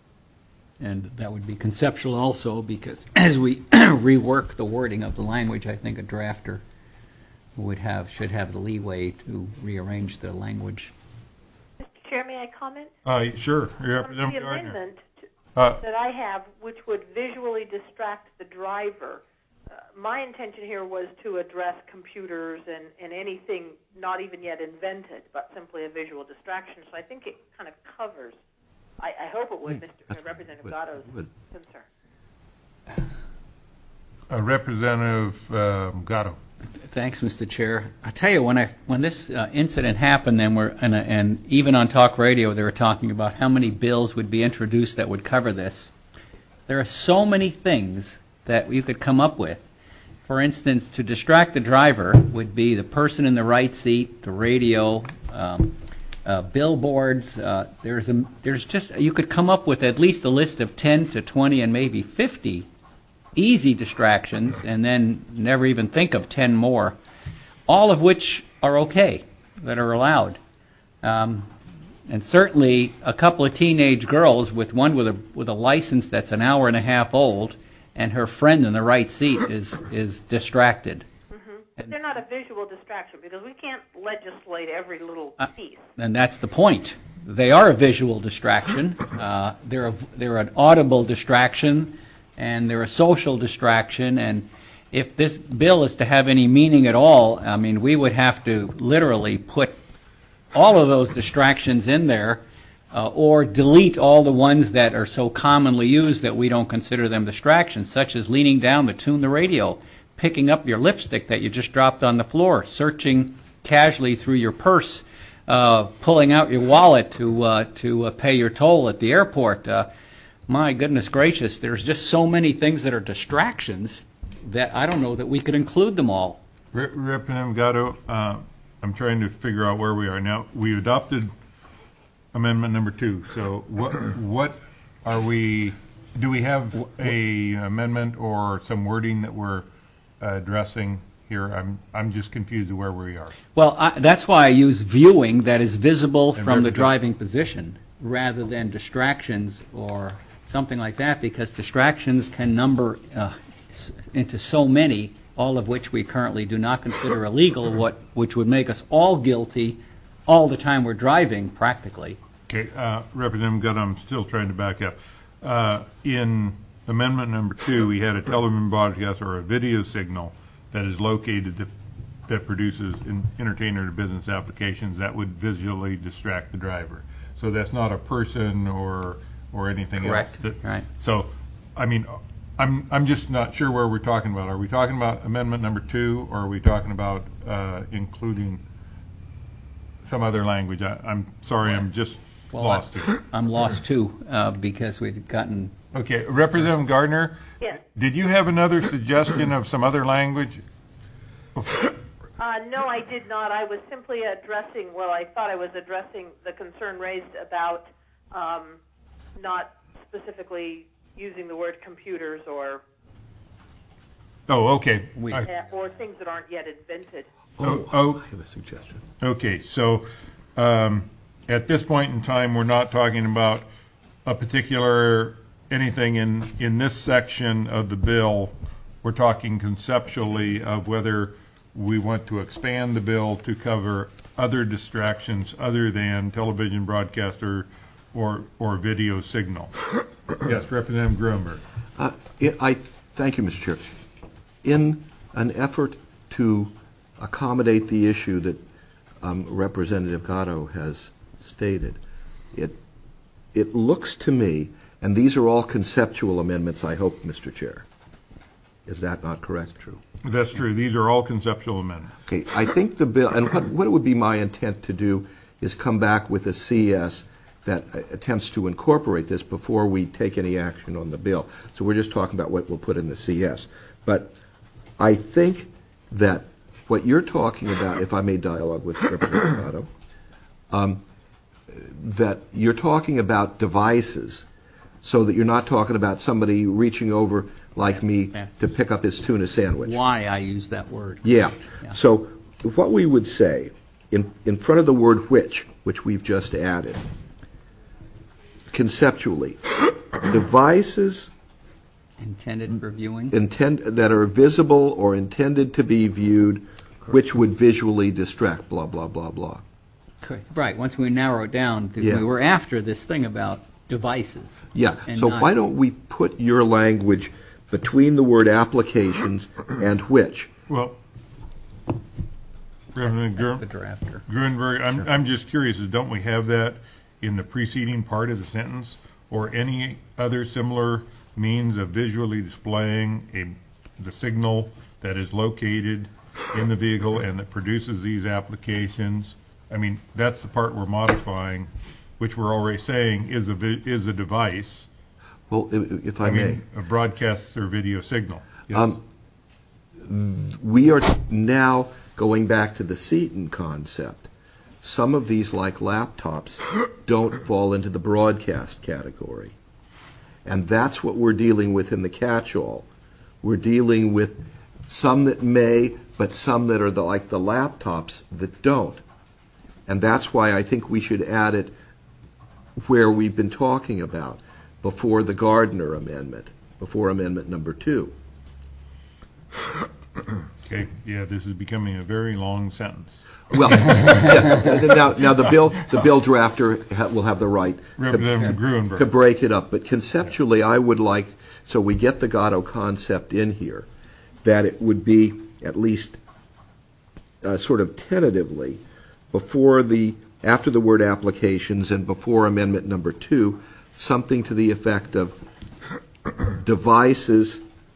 And that would be conceptual also, because as we rework the wording of the language, I think a drafter should have the leeway to rearrange the language. Mr. Chair, may I comment? Sure. The amendment that I have, which would visually distract the driver, my intention here was to address computers and anything not even yet invented, but simply a visual distraction. So I think it kind of covers. I hope it would, Representative Gatto's concern. Representative Gatto. Thanks, Mr. Chair. I tell you, when this incident happened, and even on talk radio, they were talking about how many bills would be introduced that would cover this. There are so many things that you could come up with. For instance, to distract the driver would be the person in the right seat, the radio, billboards. You could come up with at least a list of 10 to 20 and maybe 50 easy distractions, and then never even think of 10 more, all of which are okay, that are allowed. And certainly a couple of teenage girls, with one with a license that's an hour and a half old, and her friend in the right seat is distracted. But they're not a visual distraction, because we can't legislate every little piece. And that's the point. They are a visual distraction. They're an audible distraction, and they're a social distraction. And if this bill is to have any meaning at all, I mean, we would have to literally put all of those distractions in there, or delete all the ones that are so commonly used that we don't consider them distractions, such as leaning down to tune the radio, picking up your lipstick that you just dropped on the floor, searching casually through your purse, pulling out your wallet to pay your toll at the airport. My goodness gracious, there's just so many things that are distractions that I don't know that we could include them all. Representative Gatto, I'm trying to figure out where we are now. We adopted amendment number 2. So what are we? Do we have a amendment or some wording that we're addressing here? I'm just confused of where we are. Well, that's why I use viewing that is visible from the driving position rather than distractions or something like that, because distractions can number into so many, all of which we currently do not consider illegal, which would make us all guilty all the time we're driving, practically. Okay, Representative Gunn, I'm still trying to back up. In amendment number 2, we had a television broadcast or a video signal that is located that produces entertainment or business applications that would visually distract the driver. So that's not a person or anything Correct. else. Right. So, I mean, I'm just not sure where we're talking about. Are we talking about amendment number 2, or are we talking about including some other language? I'm sorry, I'm just lost here. I'm lost too, because we've gotten... Okay, Representative Gardner, Yes. Did you have another suggestion of some other language? No, I did not. I was simply addressing, I thought I was addressing the concern raised about not specifically using the word computers or... Oh, okay. Or things that aren't yet invented. I have a suggestion. Okay, so at this point in time, we're not talking about a particular anything in this section of the bill, we're talking conceptually of whether we want to expand the bill to cover other distractions other than television broadcaster or video signal. Yes, Representative Gruenberg. Thank you, Mr. Chair. In an effort to accommodate the issue that Representative Gatto has stated, it looks to me, and these are all conceptual amendments, I hope, Mr. Chair. Is that not correct? True. That's true. These are all conceptual amendments. Okay. I think the bill, and what it would be my intent to do is come back with a CS that attempts to incorporate this before we take any action on the bill. So we're just talking about what we'll put in the CS. But I think that what you're talking about, if I may dialogue with Representative Gatto, that you're talking about devices so that you're not talking about somebody reaching over like me to pick up his tuna sandwich. Why I use that word. Yeah. So what we would say in front of the word which we've just added, conceptually, devices intended for viewing that are visible or intended to be viewed, which would visually distract, blah, blah, blah, blah. Right. Once we narrow it down, we were after this thing about devices. Yeah. So why don't we put your language between the word applications and which? Well, Representative Gruenberg, I'm just curious, don't we have that in the preceding part of the sentence, or any other similar means of visually displaying the signal that is located in the vehicle and that produces these applications? I mean, that's the part we're modifying, which we're already saying is a device. Well, if I may, a broadcast or video signal. Yes. We are now going back to the Seaton concept. Some of these, like laptops, don't fall into the broadcast category. And that's what we're dealing with in the catch-all. We're dealing with some that may, but some that are like the laptops that don't. And that's why I think we should add it where we've been talking about, before the Gardner Amendment, before Amendment number 2. Okay, yeah, this is becoming a very long sentence. Well, yeah. Now the bill drafter will have the right to break it up. But conceptually, I would like, so we get the Gatto concept in here, that it would be at least sort of tentatively after the word applications and before Amendment number 2, something to the effect of devices,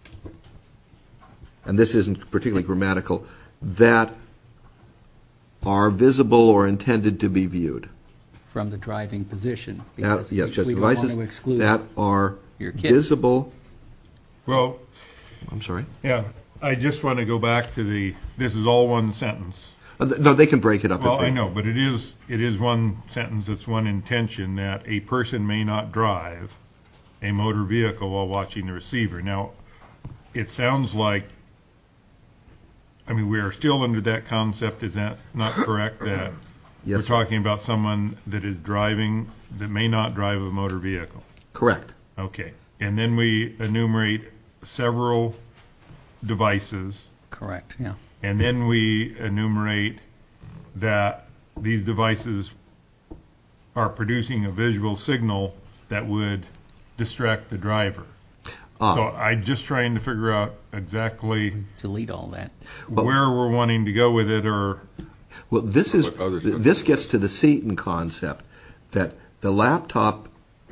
and this isn't particularly grammatical, that are visible or intended to be viewed. From the driving position. Yes, just we devices don't want to exclude that are visible. Well, I'm sorry? Yeah, I just want to go back to this is all one sentence. No, they can break it up. Well, I know, but it is one sentence. It's one intention that a person may not drive a motor vehicle while watching the receiver. Now, it sounds like, I mean, we are still under that concept. Is that not correct? That yes, we're talking about someone that is driving, that may not drive a motor vehicle. Correct. Okay. And then we enumerate several devices. Correct, yeah. And then we enumerate that these devices are producing a visual signal that would distract the driver. So I'm just trying to figure out exactly delete all that, where we're wanting to go with it, or well, this gets to the Seaton concept that the laptop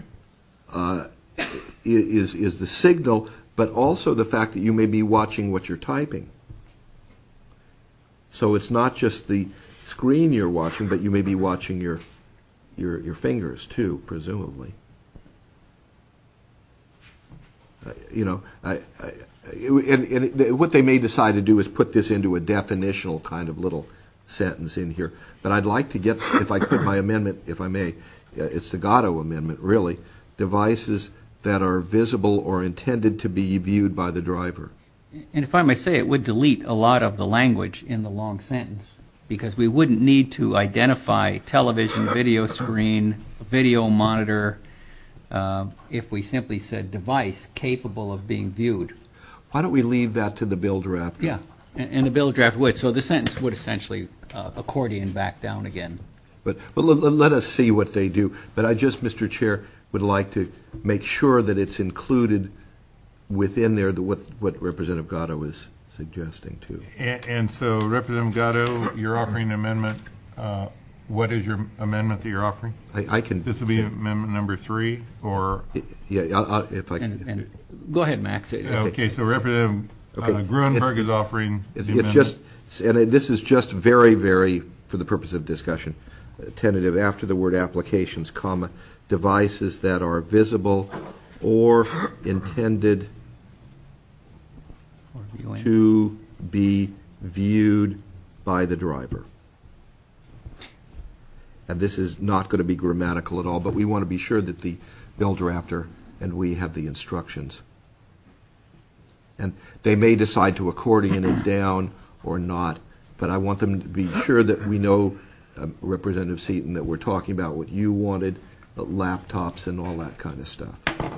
is the signal, but also the fact that you may be watching what you're typing. So it's not just the screen you're watching, but you may be watching your fingers too, presumably. And what they may decide to do is put this into a definitional kind of little sentence in here. But I'd like to get, if I could, my amendment, if I may, it's the Gatto amendment, really, devices that are visible or intended to be viewed by the driver. And if I may say, it would delete a lot of the language in the long sentence, because we wouldn't need to identify television, video screen, video monitor, if we simply said device capable of being viewed. Why don't we leave that to the bill draft? Yeah, and the bill draft would. So the sentence would essentially accordion back down again. But let us see what they do. But I just, Mr. Chair, would like to make sure that it's included within there what Representative Gatto is suggesting too. And so, Representative Gatto, you're offering an amendment. What is your amendment that you're offering? I can. This will be amendment number 3, or? Yeah, if I can. And go ahead, Max. Okay, so Representative Gruenberg is offering the amendment. Just, and this is just very, very, for the purpose of discussion, tentative, after the word applications, comma, devices that are visible or intended to be viewed by the driver. And this is not going to be grammatical at all, but we want to be sure that the bill drafter and we have the instructions. And they may decide to accordion it down or not, but I want them to be sure that we know, Representative Seaton, that we're talking about what you wanted, laptops and all that kind of stuff.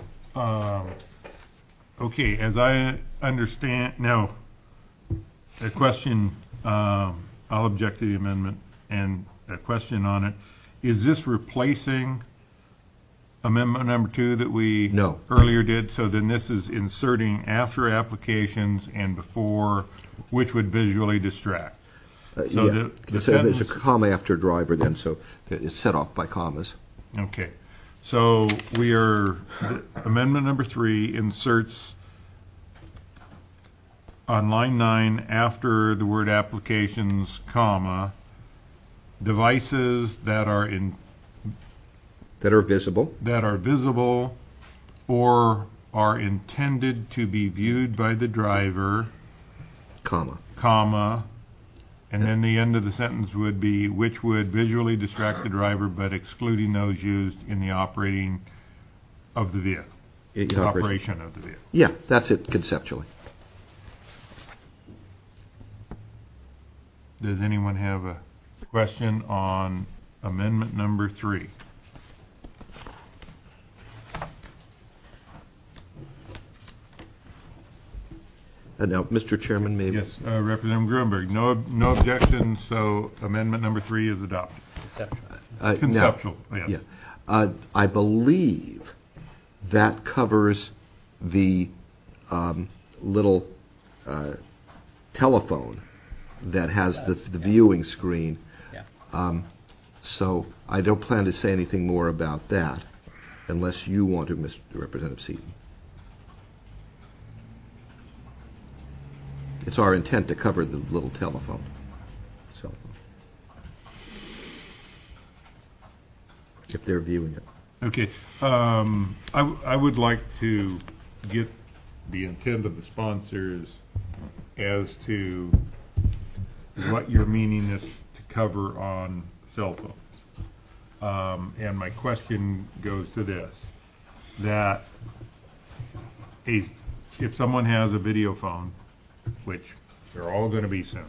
Okay, as I understand, now, a question, I'll object to the amendment, and a question on it. Is this replacing amendment number 2 that we earlier did? So then this is inserting after applications and before, which would visually distract. So yeah, there's a comma after driver then, so it's set off by commas. Okay. So amendment number 3 inserts on line 9 after the word applications, comma, devices that are visible or are intended to be viewed by the driver, comma, and then the end of the sentence would be which would visually distract the driver but excluding those used in the operating of the vehicle. Operation of the vehicle. Yeah, that's it conceptually. Does anyone have a question on amendment number 3? Now, Mr. Chairman, maybe. Yes, Representative Gruenberg. No objections, so amendment number 3 is adopted. Conceptual. Yes. Yeah. I believe that covers the little telephone that has the viewing screen. Yeah. So I don't plan to say anything more about that unless you want to, Mr. Representative Seaton. It's our intent to cover the little telephone. Cell phone. If they're viewing it. Okay. I would like to get the intent of the sponsors as to what your meaning is to cover on cell phones. And my question goes to this, that if someone has a video phone, which they're all going to be soon,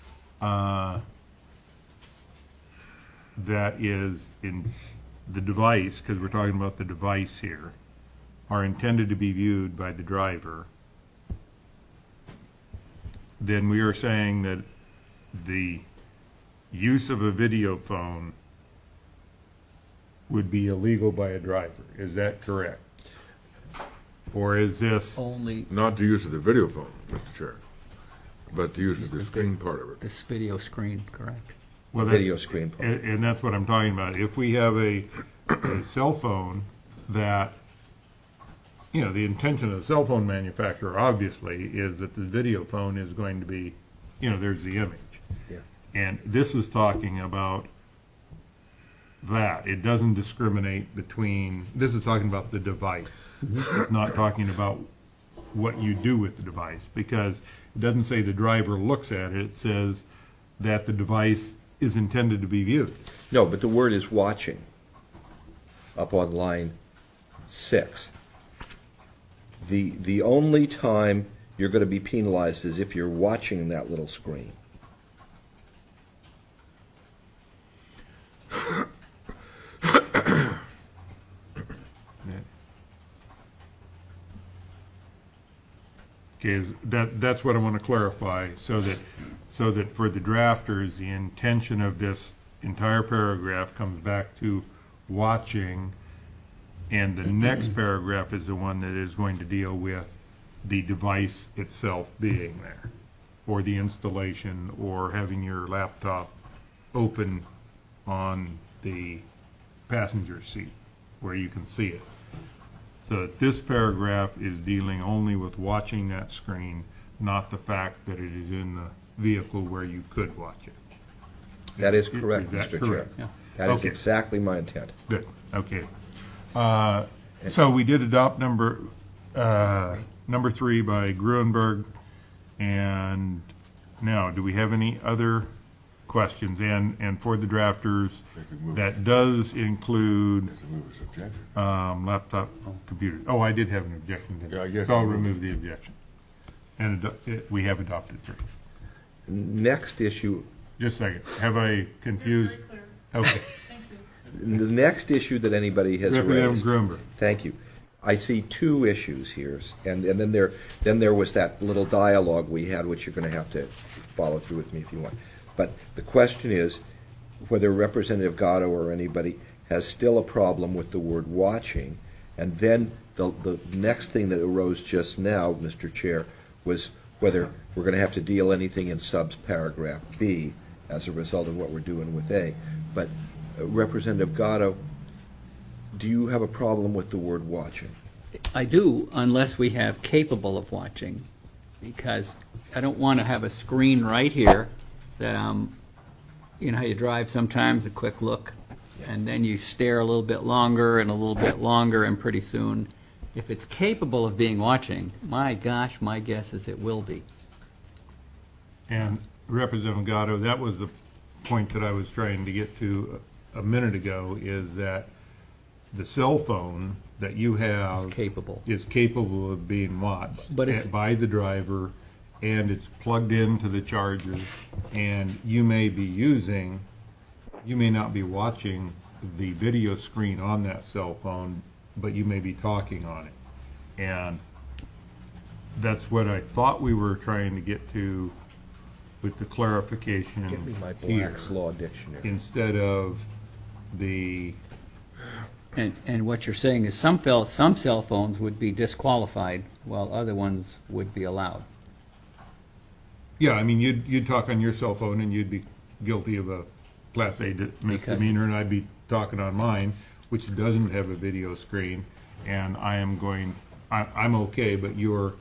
that is in the device, because we're talking about the device here, are intended to be viewed by the driver, then we are saying that the use of a video phone would be illegal by a driver. Is that correct? Or is this only not the use of the video phone, Mr. Chair, but the use of the screen part of it? This video screen, correct? Well, video screen part. And that's what I'm talking about. If we have a cell phone that, you know, the intention of the cell phone manufacturer obviously is that the video phone is going to be, you know, there's the image. Yeah. And this is talking about that. It doesn't discriminate between, this is talking about the device. It's not talking about what you do with the device, because it doesn't say the driver looks at it. It says that the device is intended to be viewed. No, but the word is watching up on line 6. The only time you're going to be penalized is if you're watching that little screen. Okay, that's what I want to clarify, so that for the drafters, the intention of this entire paragraph comes back to watching, and the next paragraph is the one that is going to deal with the device itself being there, or the installation, or having your laptop open on the passenger seat where you can see it. So this paragraph is dealing only with watching that screen, not the fact that it is in the vehicle where you could watch it. That is correct, Is that Mr. correct? Chair. That is Okay. exactly my intent. Good, okay. So we did adopt number 3 by Gruenberg, and now, do we have any other questions? And for the drafters, that does include laptop computer. Oh, I did have an objection. Yeah, I guess So I'll we will. remove the objection. And we have adopted 3. Next issue, Just a second, have I confused? Okay. the next issue that anybody has Representative raised. Gruenberg. Thank you. I see 2 issues here, and then there was that little dialogue we had, which you're going to have to follow through with me if you want. But the question is whether Representative Gatto or anybody has still a problem with the word watching. And then the next thing that arose just now, Mr. Chair, was whether we're going to have to deal anything in subparagraph B as a result of what we're doing with A. But Representative Gatto, do you have a problem with the word watching? I do, unless we have capable of watching, because I don't want to have a screen right here that you know how you drive sometimes, a quick look, and then you stare a little bit longer and a little bit longer, and pretty soon, if it's capable of being watching, my gosh, my guess is it will be. And Representative Gatto, that was the point that I was trying to get to a minute ago, is that the cell phone that you have is capable of being watched But it's- by the driver, and it's plugged into the charger, and you may not be watching the video screen on that cell phone, but you may be talking on it. And that's what I thought we were trying to get to with the clarification Give me my here, Black's Law Dictionary. instead of the And what you're saying is some cell phones would be disqualified, while other ones would be allowed. Yeah, I mean, you'd talk on your cell phone and you'd be guilty of a Class A misdemeanor, and I'd be talking on mine, which doesn't have a video screen, and I'm okay, but you're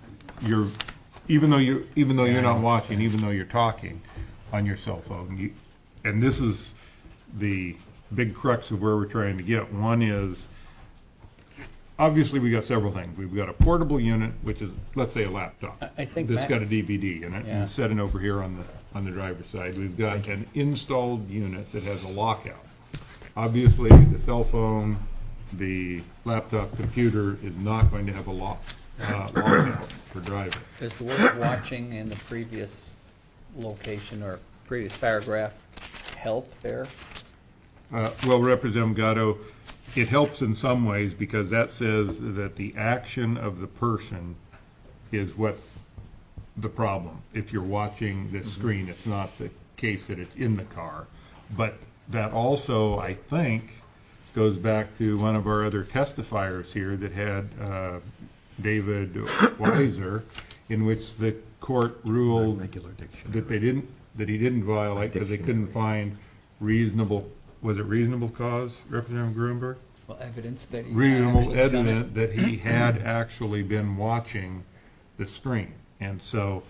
even though you're not watching, even though you're talking on your cell phone, and this is the big crux of where we're trying to get. One is, obviously we got several things. We've got a portable unit, which is, let's say, a laptop. I think that's that- got a DVD in it, Yeah. and setting over here on the driver's side. We've got an installed unit that has a lockout. Obviously, the cell phone, the laptop computer is not going to have a lockout for driving. Does the word watching in the previous location or previous paragraph help there? Well, Representative Gatto, it helps in some ways because that says that the action of the person is what's the problem. If you're watching this screen, it's not the case that it's in the car. But that also, I think, goes back to one of our other testifiers here that had David Weiser, in which the court ruled that he didn't violate because they couldn't find reasonable. Was it reasonable cause, Representative Gruenberg? Well, evidence that he Reasonable actually done it. evidence that he had actually been watching the screen. And so,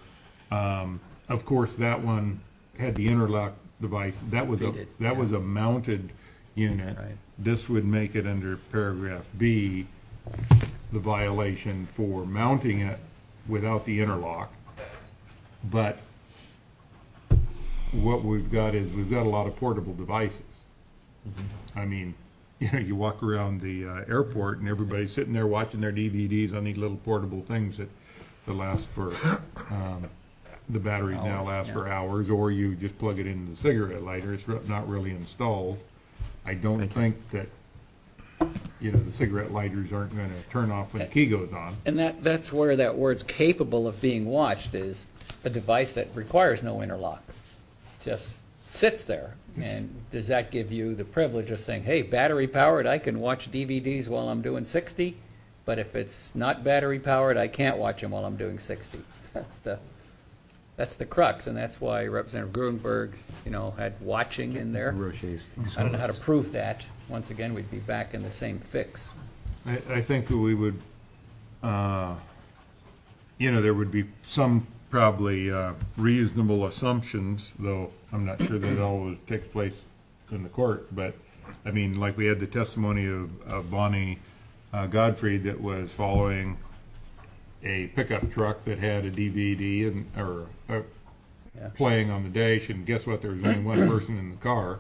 of course, that one had the interlock device. That was a mounted unit. Right. This would make it under paragraph B, the violation for mounting it without the interlock. But what we've got is we've got a lot of portable devices. I mean, you walk around the airport and everybody's sitting there watching their DVDs on these little portable things that last for, the batteries now last for hours, or you just plug it into the cigarette lighter. It's not really installed. I don't think that the cigarette lighters aren't going to turn off when the key goes on. And that's where that word's capable of being watched is a device that requires no interlock. Just sits there. And does that give you the privilege of saying, hey, battery powered, I can watch DVDs while I'm doing 60, but if it's not battery powered, I can't watch them while I'm doing 60. That's the crux, and that's why Representative Gruenberg, had watching in there. I don't know how to prove that. Once again, we'd be back in the same fix. I think that we would, there would be some probably reasonable assumptions, though I'm not sure that it always takes place in the court. But, I mean, like we had the testimony of Bonnie Godfrey that was following a pickup truck that had a DVD or playing on the dash, and guess what? There was only one person in the car.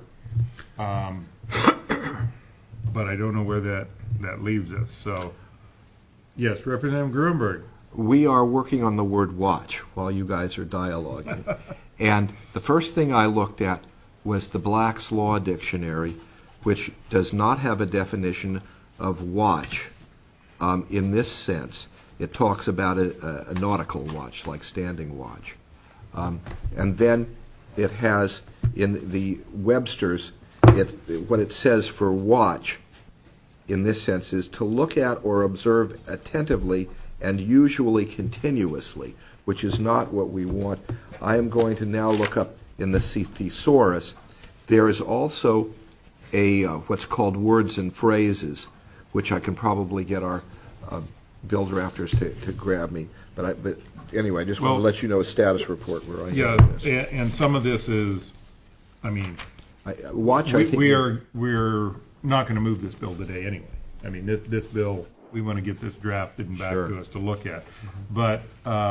But I don't know where that leaves us. So, yes, Representative Gruenberg. We are working on the word watch while you guys are dialoguing. And the first thing I looked at was the Black's Law Dictionary, which does not have a definition of watch in this sense. It talks about a nautical watch, like standing watch. And then it has, in the Webster's, what it says for watch in this sense is to look at or observe attentively and usually continuously, which is not what we want. I am going to now look up in the thesaurus. There is also a what's called words and phrases, which I can probably get our bill drafters to grab me. But anyway, I just want to let you know a status report where I am. Yeah, and some of this is, I mean, watch. We're not going to move this bill today anyway. I mean, this bill, we want to get this drafted and back to us to look at. But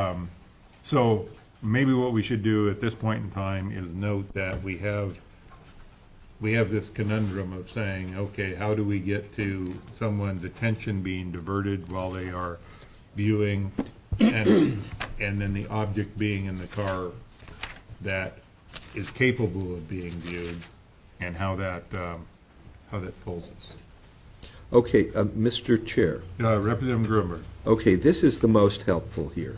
so maybe what we should do at this point in time is note that we have this conundrum of saying, okay, how do we get to someone's attention being diverted while they are viewing, and then the object being in the car that is capable of being viewed, and how that pulls us. Okay, Mr. Chair. Representative Gruenberg. Okay, this is the most helpful here.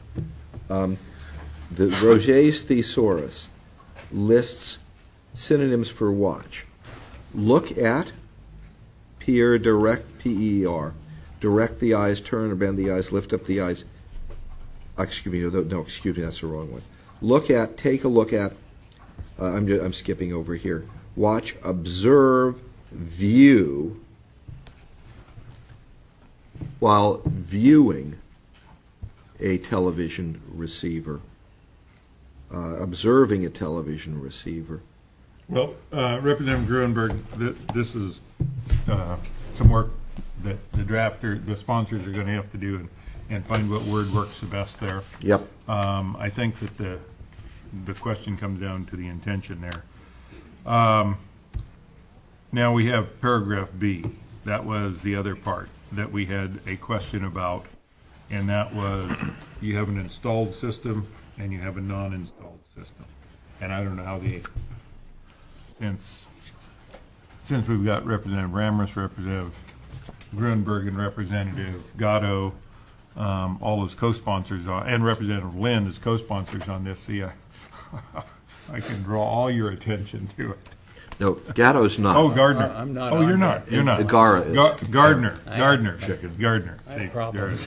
The Roget's thesaurus lists synonyms for watch. Look at, peer, direct, P-E-R, direct the eyes, turn or bend the eyes, lift up the eyes. Excuse me, that's the wrong one. Look at, take a look at, I'm skipping over here. Watch, observe, view, while viewing a television receiver, observing a television receiver. Well, Representative Gruenberg, this is some work that the sponsors are going to have to do and find what word works the best there. Yep. I think that the question comes down to the intention there. Now we have paragraph B. That was the other part that we had a question about, and that was you have an installed system and you have a non-installed system. And I don't know how since we've got Representative Ramrus, Representative Gruenberg, and Representative Gatto, all as co-sponsors on, and Representative Lynn as co-sponsors on this, see, I can draw all your attention to it. No, Gatto's not. Oh, Gardner. I'm not. Oh, you're not. You're not. Gara is. Gardner. I have problems.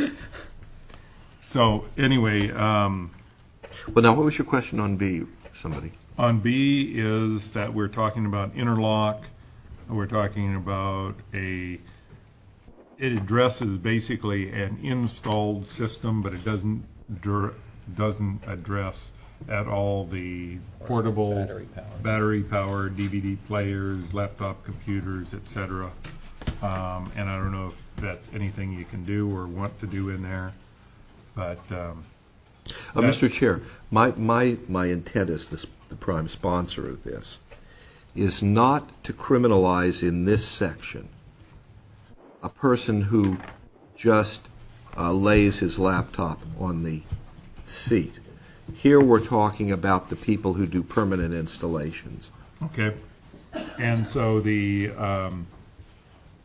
So anyway, Well, now what was your question on B? Somebody. on B is that we're talking about interlock. We're talking about it addresses basically an installed system, but it doesn't address at all the portable, battery-powered DVD players, laptop computers, etc. And I don't know if that's anything you can do or want to do in there, but Mr. Chair, my intent as the prime sponsor of this is not to criminalize in this section a person who just lays his laptop on the seat. Here we're talking about the people who do permanent installations. okay. And so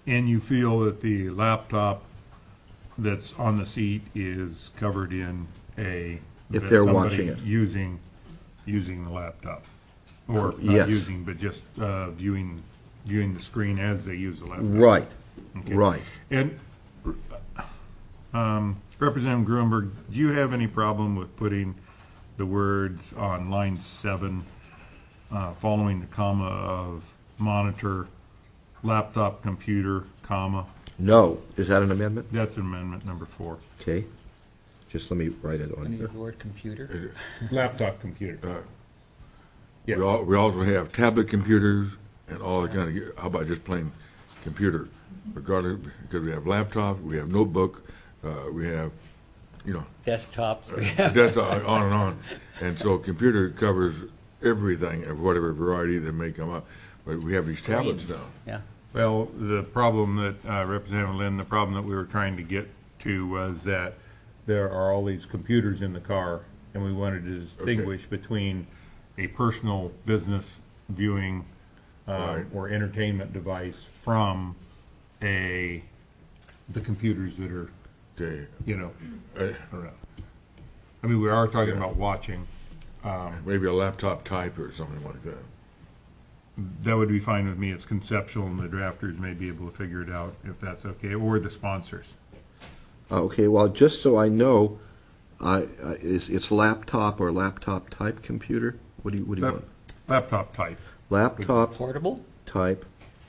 And you feel that the laptop that's on the seat is covered in If that they're somebody watching it. using the laptop, or not Yes. using, but just viewing the screen as they use the laptop. Right, Okay. right. And Representative Gruenberg, do you have any problem with putting the words on line 7, following the comma of monitor, laptop, computer, comma? No. Is that an amendment? That's amendment number 4. Okay. Just let me write it on Can you here. use the word computer? Laptop, computer. Yeah. We also have tablet computers and all that kind of, how about just plain computer? Regardless, because we have laptop, we have notebook, we have, Desktops. desktop, on and on. And so computer covers everything of whatever variety that may come up. But we have these tablets now. Yeah. Well, the problem that, Representative Lynn, the problem that we were trying to get to was that there are all these computers in the car, and we wanted to distinguish between a personal business viewing Right. or entertainment device from the computers that are, Okay. I don't know. I mean, we are talking about watching. Maybe a laptop type or something like that. That would be fine with me. It's conceptual, and the drafters may be able to figure it out if that's okay, or the sponsors. Okay, well, just so I know, it's laptop or laptop type computer? What do you want? Laptop type. Laptop Portable? type.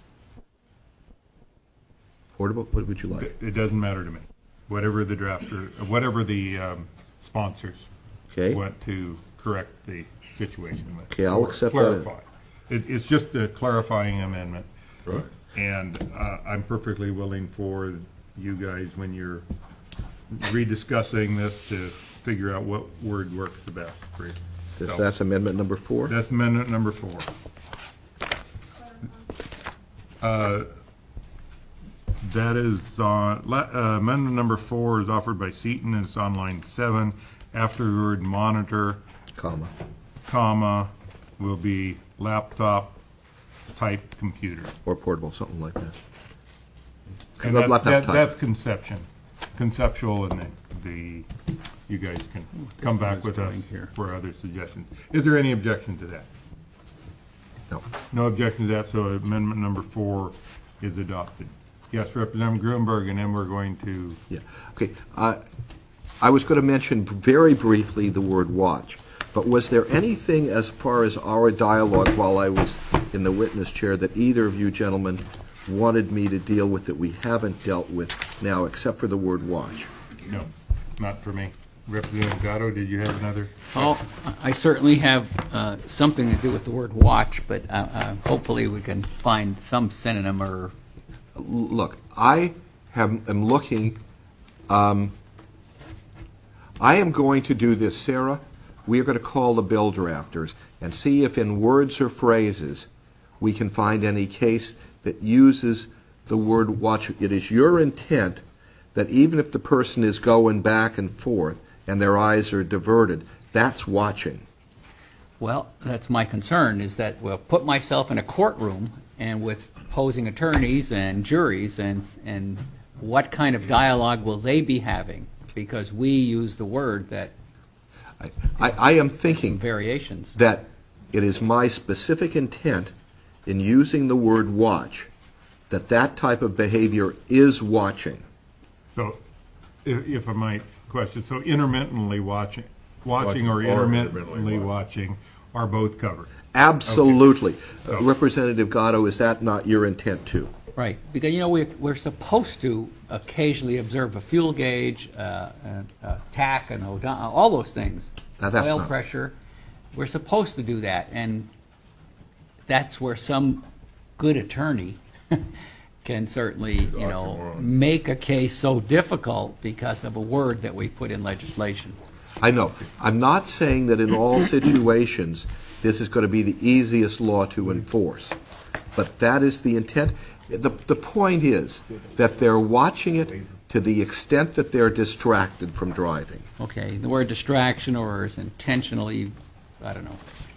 Portable? What would you like? It doesn't matter to me. Whatever the drafter, whatever the sponsors Okay. want to correct the situation with. Okay, I'll or accept that. clarify. It's just a clarifying amendment. Right. And I'm perfectly willing for you guys, when you're rediscussing this, to figure out what word works the best for you. So, That's amendment number 4? that's amendment number 4. That is on, amendment number 4 is offered by Seaton, and it's on line 7. After the word monitor, comma, will be laptop type computer. Or portable, something like that. And Laptop type. that's conceptual, and you guys can come back with us for other suggestions. Is there any objection to that? No. No objection to that, so amendment number 4 is adopted. Yes, Representative Gruenberg, and then we're going to... Yeah. Okay. I was going to mention very briefly the word watch, but was there anything as far as our dialogue while I was in the witness chair that either of you gentlemen wanted me to deal with that we haven't dealt with now, except for the word watch? No, not for me. Representative Gatto, did you have another? Oh, I certainly have something to do with the word watch, but hopefully we can find some synonym or... Look, I am looking... I am going to do this, Sarah. We are going to call the bill drafters and see if in words or phrases we can find any case that uses the word watch. It is your intent that even if the person is going back and forth and their eyes are diverted, that's watching. Well, that's my concern, is that we'll put myself in a courtroom and with opposing attorneys and juries, and what kind of dialogue will they be having? Because we use the word that... I am thinking variations. That it is my specific intent in using the word watch that that type of behavior is watching. So, if I might question, so intermittently watching or Watching intermittently watching are both covered? Absolutely. Okay. So- Representative Gatto, is that not your intent too? Right, because we're supposed to occasionally observe a fuel gauge, a TAC, an all those things, That's oil not- pressure. We're supposed to do that, and that's where some good attorney can certainly, make a case so difficult because of a word that we put in legislation. I know. I'm not saying that in all situations this is going to be the easiest law to enforce, but that is the intent. The point is that they're watching it to the extent that they're distracted from driving. Okay, the word distraction or is intentionally, I don't know,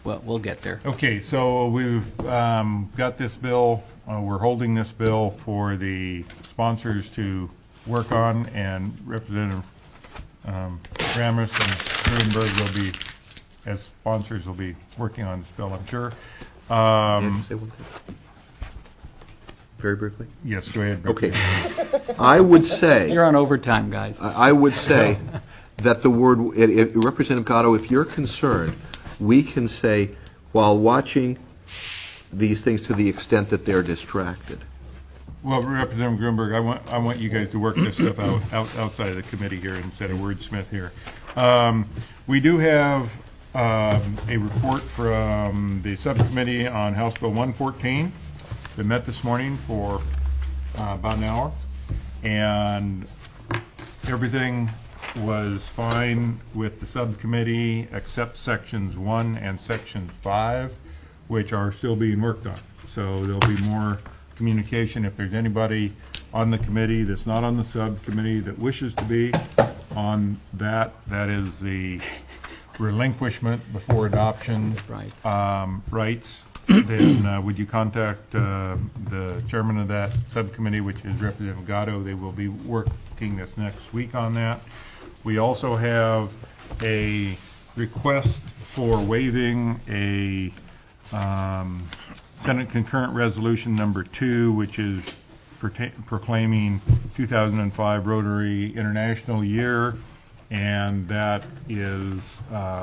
we'll get there. Okay, so we've got this bill, we're holding this bill for the sponsors to work on, and Representative Ramis and Gruenberg will be, as sponsors, will be working on this bill, I'm sure. May I say one thing? Very briefly? Yes, go ahead. Okay. I would say... You're on overtime, guys. I would say that the word, Representative Gatto, if you're concerned, we can say, while watching these things to the extent that they're distracted. Well, Representative Gruenberg, I want you guys to work this stuff out outside of the committee here instead of wordsmith here. We do have a report from the subcommittee on House Bill 114 that met this morning for about an hour, and everything was fine with the subcommittee except sections 1 and section 5, which are still being worked on. So there'll be more communication. If there's anybody on the committee that's not on the subcommittee that wishes to be on that, that is the relinquishment before adoption rights, then would you contact the chairman of that subcommittee, which is Representative Gatto. They will be working this next week on that. We also have a request for waiving a Senate concurrent resolution number 2, which is proclaiming 2005 Rotary International Year, and that is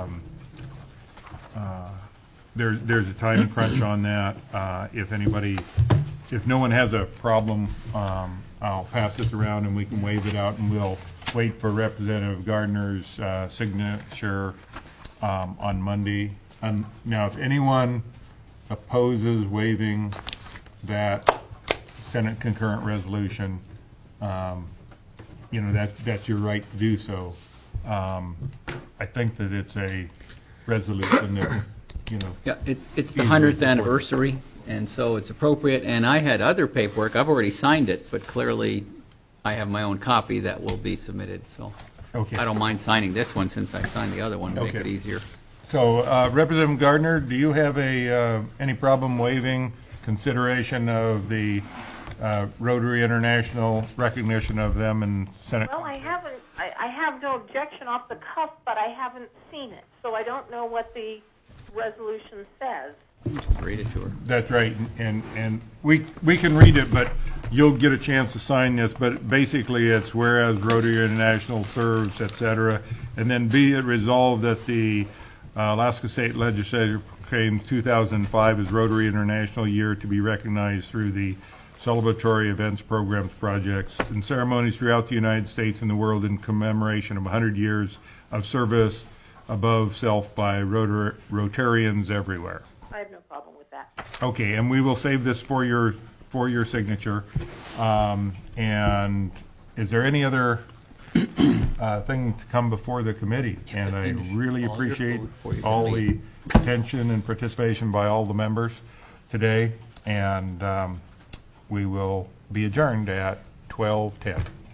there's a time crunch on that. If no one has a problem, I'll pass this around and we can waive it out, and we'll wait for Representative Gardner's signature on Monday. Now, if anyone opposes waiving that Senate concurrent resolution, that's your right to do so. I think that it's a resolution that, Yeah, it's the 100th anniversary, and so it's appropriate. And I had other paperwork. I've already signed it, but clearly I have my own copy that will be submitted. So okay. I don't mind signing this one since I signed the other one to make it easier. So, Representative Gardner, do you have any problem waiving consideration of the Rotary International recognition of them in Senate? Well, I haven't. I have no objection off the cuff, but I haven't seen it, so I don't know what the resolution says. Read it to her. That's right, and we can read it, but you'll get a chance to sign this. But basically, it's whereas Rotary International serves, etc., and then be it resolved that the Alaska State Legislature proclaims 2005 as Rotary International Year to be recognized through the celebratory events, programs, projects, and ceremonies throughout the United States and the world in commemoration of 100 years of service above self by Rotarians everywhere. I have no problem with that. Okay, and we will save this for your signature. And is there any other thing to come before the committee? And I really appreciate all the attention and participation by all the members today. And we will be adjourned at 12:10.